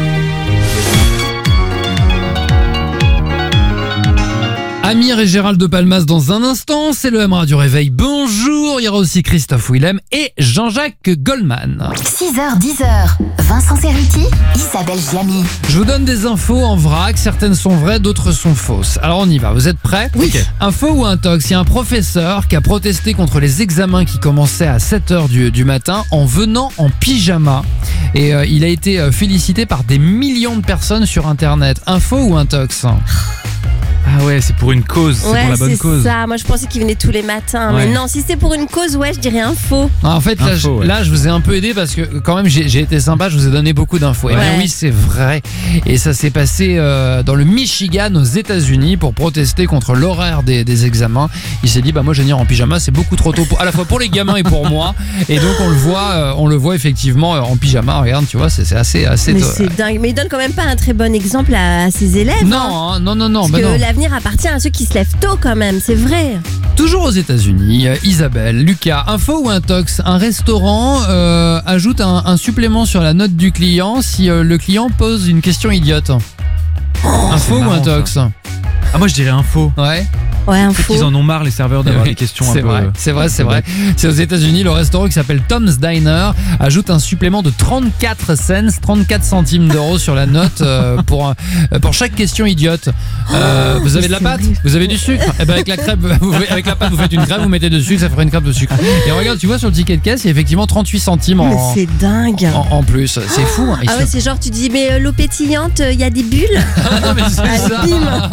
Amir et Gérald de Palmas dans un instant, c'est le M Radio Réveil. Bonjour, il y aura aussi Christophe Willem et Jean-Jacques Goldman. six heures, dix heures. Vincent Cerruti, Isabelle Jamie. Je vous donne des infos en vrac, certaines sont vraies, d'autres sont fausses. Alors on y va, vous êtes prêts? Oui. Ok. Info ou intox, il y a un professeur qui a protesté contre les examens qui commençaient à sept heures du, du matin en venant en pyjama. Et euh, il a été euh, félicité par des millions de personnes sur internet. Info ou intox? Ah ouais, c'est pour une cause, c'est Ouais, pour la bonne c'est cause. ça. Moi, je pensais qu'il venait tous les matins. Ouais. Mais non, si c'est pour une cause, ouais, je dirais un faux. Ah, En fait, là, Info, je, ouais. là, je vous ai un peu aidé parce que quand même, j'ai j'ai été sympa, je vous ai donné beaucoup d'infos. Et Ouais. bien oui, c'est vrai. Et ça s'est passé euh, dans le Michigan, aux États-Unis, pour protester contre l'horaire des, des examens. Il s'est dit, bah moi, je vais venir en pyjama, c'est beaucoup trop tôt, pour, à la fois pour les gamins et pour moi. Et donc, on le voit, euh, on le voit effectivement euh, en pyjama. Regarde, tu vois, c'est c'est assez, assez. Mais tôt. c'est dingue. Mais il donne quand même pas un très bon exemple à, à ses élèves. hein. Non, hein, non, non, non, Parce bah que non. l'avenir appartient à ceux qui se lèvent tôt quand même, c'est vrai. Toujours aux États-Unis, euh, Isabelle, Lucas, info ou intox? Un restaurant euh, ajoute un, un supplément sur la note du client si euh, le client pose une question idiote. Info c'est ou marrant, intox? Ah moi je dirais info. Ouais. Ouais, un Peut-être faux. qu'ils en ont marre les serveurs d'avoir Oui, des questions un c'est peu. vrai, c'est vrai, c'est vrai. C'est aux États-Unis, le restaurant qui s'appelle Tom's Diner ajoute un supplément de trente-quatre cents, trente-quatre centimes d'euros sur la note euh, pour, un- euh, pour chaque question idiote. Euh, vous avez de la c'est pâte? horrible. Vous avez du sucre? Eh ben avec la crêpe, vous, avec la pâte, vous faites une crêpe, vous mettez dessus, ça fera une crêpe de sucre. Et regarde, tu vois sur le ticket de caisse, il y a effectivement trente-huit centimes Mais en, c'est dingue. en, en plus. C'est fou. Hein. Ils Ah sont- ouais, c'est genre tu dis mais euh, l'eau pétillante, il y a des bulles. Ah non, mais c'est Ah, ça. bim.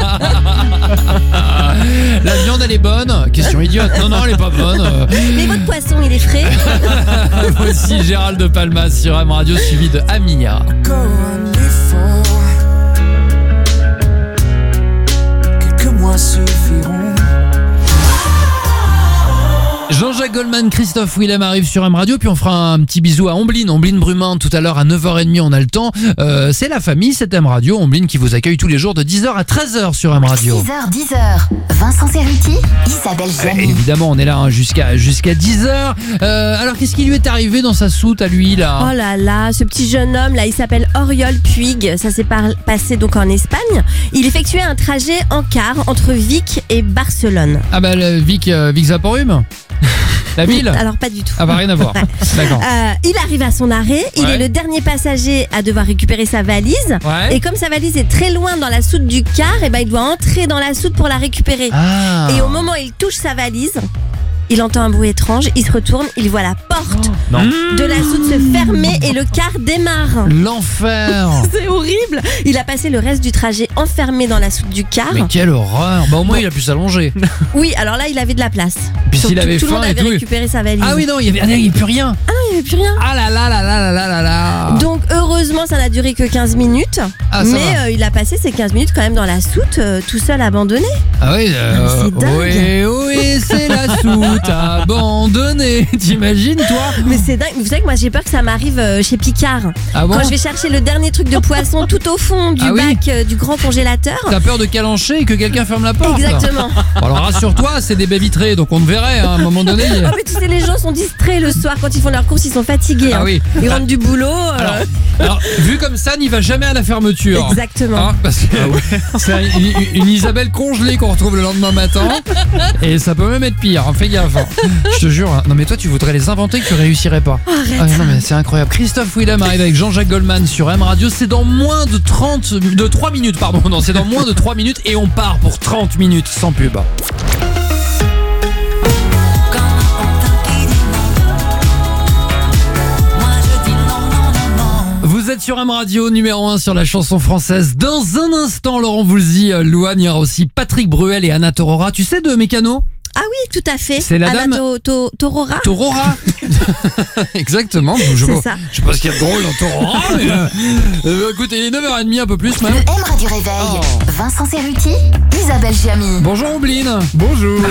La viande, elle est bonne? Question idiote. Non, non, elle est pas bonne. Euh, Mais votre poisson, il est frais. Voici Gérald de Palmas sur M Radio, suivi de Amia. Go on before. Quelques mois suffiront. Jean-Jacques Jean-Jacques Goldman, Christophe Willem arrive sur M Radio, puis on fera un petit bisou à Ombline, Ombline Brumin tout à l'heure à neuf heures trente, on a le temps. Euh, c'est la famille, c'est M Radio, Ombline qui vous accueille tous les jours de dix heures à treize heures sur M Radio. six heures, dix heures. Vincent Cerruti, Isabelle Euh, Gianni. évidemment, on est là hein, jusqu'à jusqu'à dix heures. Euh, alors, qu'est-ce qui lui est arrivé dans sa soute à lui là? Oh là là, ce petit jeune homme là, il s'appelle Oriol Puig. Ça s'est par- passé donc en Espagne. Il effectuait un trajet en car entre Vic et Barcelone. Ah bah le Vic, euh, Vic Vaporub La ville? Alors pas du tout. Ah bah rien à voir. D'accord. Euh, il arrive à son arrêt, il Ouais. est le dernier passager à devoir récupérer sa valise. Ouais. Et comme sa valise est très loin dans la soute du car, et ben il doit entrer dans la soute pour la récupérer. Ah. Et au moment où il touche sa valise, il entend un bruit étrange, il se retourne, il voit la porte Non. de la soute se fermer et le car démarre. L'enfer. C'est horrible. Il a passé le reste du trajet enfermé dans la soute du car. Mais quelle horreur. Bah au moins il a pu s'allonger. Oui, alors là, il avait de la place. Puis s'il Surtout avait que tout le faim monde et avait tout. récupéré sa valise. Ah oui non, il y avait, il y avait plus rien. Ah non, il n'y avait plus rien. Ah là là là là là là là là. Donc heureusement ça n'a duré que quinze minutes, Ah, ça mais va. euh, il a passé ces quinze minutes quand même dans la soute, euh, tout seul abandonné. Ah oui, euh, Ah, c'est dingue. oui, oui, c'est la soute abandonnée. T'imagines toi? Mais c'est dingue, vous savez que moi j'ai peur que ça m'arrive euh, chez Picard. Ah bon? Quand je vais chercher le dernier truc de poisson tout au fond du Ah oui. bac euh, du grand congélateur. T'as peur de calancher et que quelqu'un ferme la porte? Exactement. Bon, alors rassure-toi, c'est des baies vitrées, donc on te verrait hein, à un moment donné. Ah mais tu sais, les gens sont distraits le soir quand ils font leurs courses, ils sont fatigués. Ah hein. oui. Ils rentrent du boulot. euh, Alors, alors, vu comme ça, n'y va jamais à la fermeture. Exactement. Hein, parce que c'est une, une Isabelle congelée qu'on retrouve le lendemain matin. Et ça peut même être pire, hein, fais gaffe. hein. Je te jure. hein. Non mais toi tu voudrais les inventer que tu réussirais pas. Arrête. Ah, non mais c'est incroyable. Christophe Willem arrive avec Jean-Jacques Goldman sur M Radio. C'est dans moins de trente, de trois minutes pardon. Non, c'est dans moins de trois minutes et on part pour trente minutes sans pub. Vous êtes sur M Radio, numéro un sur la chanson française. Dans un instant, Laurent Voulzy, euh, Louane, il y aura aussi Patrick Bruel et Anna Torora. Tu sais de Mécano? Ah oui, tout à fait. C'est la Anna dame- To- To- Torora. Torora. Exactement. Je, C'est vois- ça. je sais pas ce qu'il y a de drôle dans Torora, mais euh, euh, écoutez, il est neuf heures trente, un peu plus même. Le M Radio Réveil. Oh. Vincent Cerruti, Isabelle Gianni. Bonjour Ombline. Bonjour.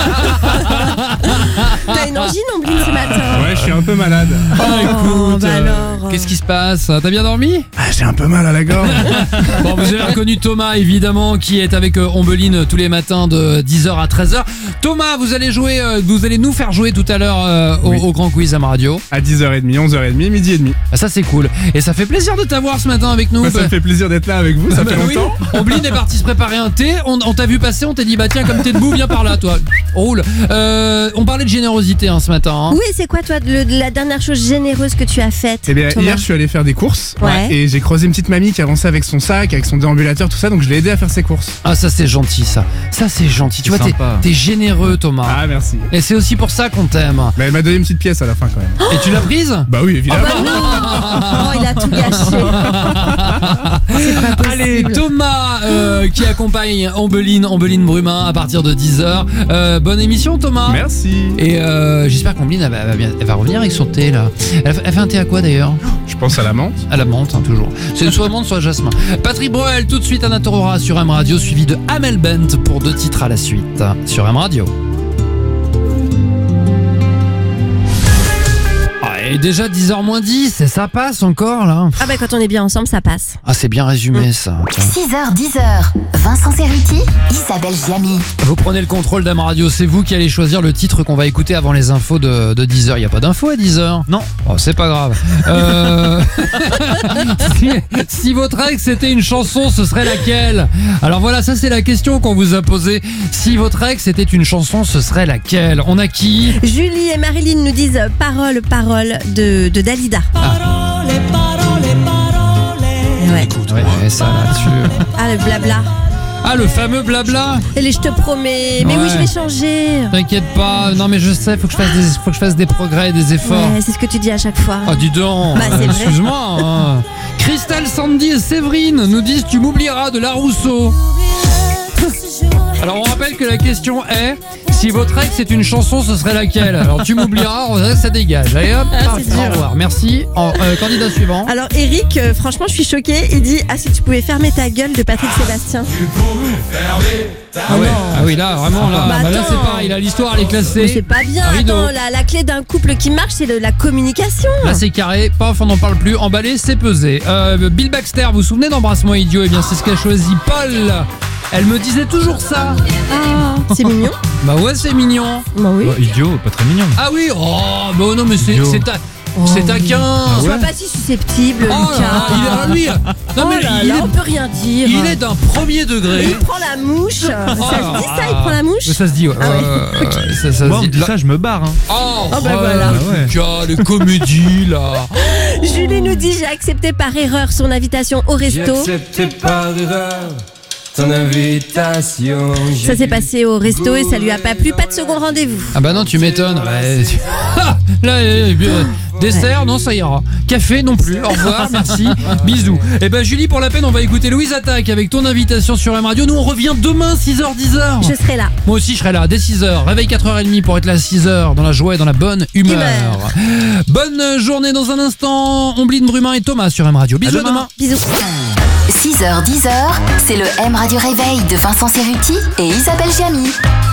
T'as une angine, Ombline, ce matin? Ouais, je suis un peu malade. Ah, Oh, écoute, bah euh, alors. qu'est-ce qui se passe? T'as bien dormi? Ah, j'ai un peu mal à la gorge. Bon, vous avez reconnu Thomas, évidemment, qui est avec euh, Ombeline tous les matins de dix heures à treize heures. Thomas, vous allez jouer, euh, vous allez nous faire jouer tout à l'heure euh, au, Oui. au Grand Quiz M Radio. À dix heures trente, onze heures trente, midi et demi. Ah, ça c'est cool. Et ça fait plaisir de t'avoir ce matin avec nous. Bah, ça me fait plaisir d'être là avec vous, ça Bah fait oui. longtemps. Ombline est parti se préparer un thé. On, on t'a vu passer, on t'a dit bah tiens comme t'es debout, viens par là toi. Roule. Euh, on parlait de générosité hein, ce matin. hein. Oui, c'est quoi toi le- la dernière chose généreuse que tu as faite? Eh bien, Thomas hier, je suis allé faire des courses. Ouais. Et j'ai croisé une petite mamie qui avançait avec son sac, avec son déambulateur, tout ça, donc je l'ai aidé à faire ses courses. Ah ça c'est gentil ça. Ça c'est gentil. Tu C'est vois t'es, sympa. t'es généreux Thomas. Ah, merci. Et c'est aussi pour ça qu'on t'aime. Mais elle m'a donné une petite pièce à la fin quand même. Et tu l'as prise? Bah oui, évidemment. Oh, il a tout gâché. C'est pas Allez, possible. Thomas euh, qui accompagne Ombeline, Ombeline Brumin à partir de dix heures. Euh, bonne émission Thomas. Merci. Et euh, j'espère qu'Ombeline elle va, elle va bien- elle va revenir avec son thé là. Elle, elle fait un thé à quoi d'ailleurs? Je pense à la menthe. À la menthe, hein, toujours. C'est soit menthe, soit jasmin. Patrick Bruel, tout de suite Anna Torora sur M Radio, suivi de Amel Bent pour deux titres à la suite sur M Radio. Ah, et déjà dix heures moins dix, et ça passe encore là. Ah bah quand on est bien ensemble, ça passe. Ah, c'est bien résumé ça. Tiens. six heures, dix heures. Vincent Cerruti, Isabelle Gianni. Vous prenez le contrôle d'Am Radio, c'est vous qui allez choisir le titre qu'on va écouter avant les infos de, de dix heures. Il n'y a pas d'infos à dix heures? Non. Oh, c'est pas grave. Euh... si, si votre ex était une chanson, ce serait laquelle? Alors voilà, ça c'est la question qu'on vous a posée. Si votre ex était une chanson, ce serait laquelle? On a qui? Julie et Marilyn nous disent euh, Parole, parole de, de Dalida. Ouais. Ouais, ça là-dessus. Ah, le blabla. Ah, le fameux blabla. Et les je te promets. Mais Ouais. oui, je vais changer. T'inquiète pas. Non mais je sais, faut que je fasse des, faut que je fasse des progrès, des efforts. Ouais, c'est ce que tu dis à chaque fois. Ah, dis donc, Bah, c'est euh, vrai. excuse-moi. hein. Christelle, Sandy et Séverine nous disent tu m'oublieras de La Rousseau. Alors on rappelle que la question est Si votre ex est une chanson, ce serait laquelle? Alors tu m'oublieras, on dirait que ça dégage. Allez hop, Ah, paf, c'est dur. au revoir. Merci. En, euh, candidat suivant. Alors Eric, euh, franchement je suis choquée, il dit ah si tu pouvais fermer ta gueule de Patrick Sébastien. Ah, ouais. Ah oui, là, vraiment, là, Bah, bah, là attends. c'est pareil, là, l'histoire elle est Mais classée. c'est pas bien, Rideau. attends, la, la clé d'un couple qui marche c'est le- la communication. Là c'est carré, paf, on n'en parle plus, emballé, c'est pesé. Euh, Bill Baxter, vous vous souvenez d'Embrasse-moi idiot? Eh bien c'est ce qu'a choisi Paul. Elle me disait toujours ça. Ah, c'est mignon. Bah ouais, c'est mignon. Bah oui. Oh, idiot, pas très mignon. Ah oui, oh, bah non mais c'est Idiot. c'est ta- Oh. c'est taquin. Sois pas si susceptible, Oh là Lucas. là, il est ah, lui. Non Oh mais là il, là, est, on peut rien dire. il est d'un premier degré. Il prend la mouche. Ça Oh, se dit ça, il prend la mouche. Ça se dit, ouais. Ah ouais. ouais, ouais, ouais, ça, ça Moi, se on dit. dit ça, je me barre. Hein. Oh, Oh, bah ouais, voilà. ouais. Lucas, les comédies là. Julie nous dit j'ai accepté par erreur son invitation au resto. accepté par erreur ton invitation. Ça s'est passé au resto et ça lui a pas plu. Pas de second rendez-vous. Ah bah non, tu m'étonnes. Ouais, tu- Là, euh, euh, dessert, non, ça ira. Café, non plus. Au revoir, merci. Bisous. Et ben Julie, pour la peine, on va écouter Louise Attaque avec ton invitation sur M Radio. Nous, on revient demain, six heures, dix heures. Je serai là. Moi aussi, je serai là dès six heures. Réveil quatre heures trente pour être là à six heures, dans la joie et dans la bonne humeur. Humeur. Bonne journée dans un instant. Ombline Brumin et Thomas sur M Radio. Bisous à demain. Bisous. six heures dix heures, c'est le M Radio Réveil de Vincent Cerruti et Isabelle Giamy.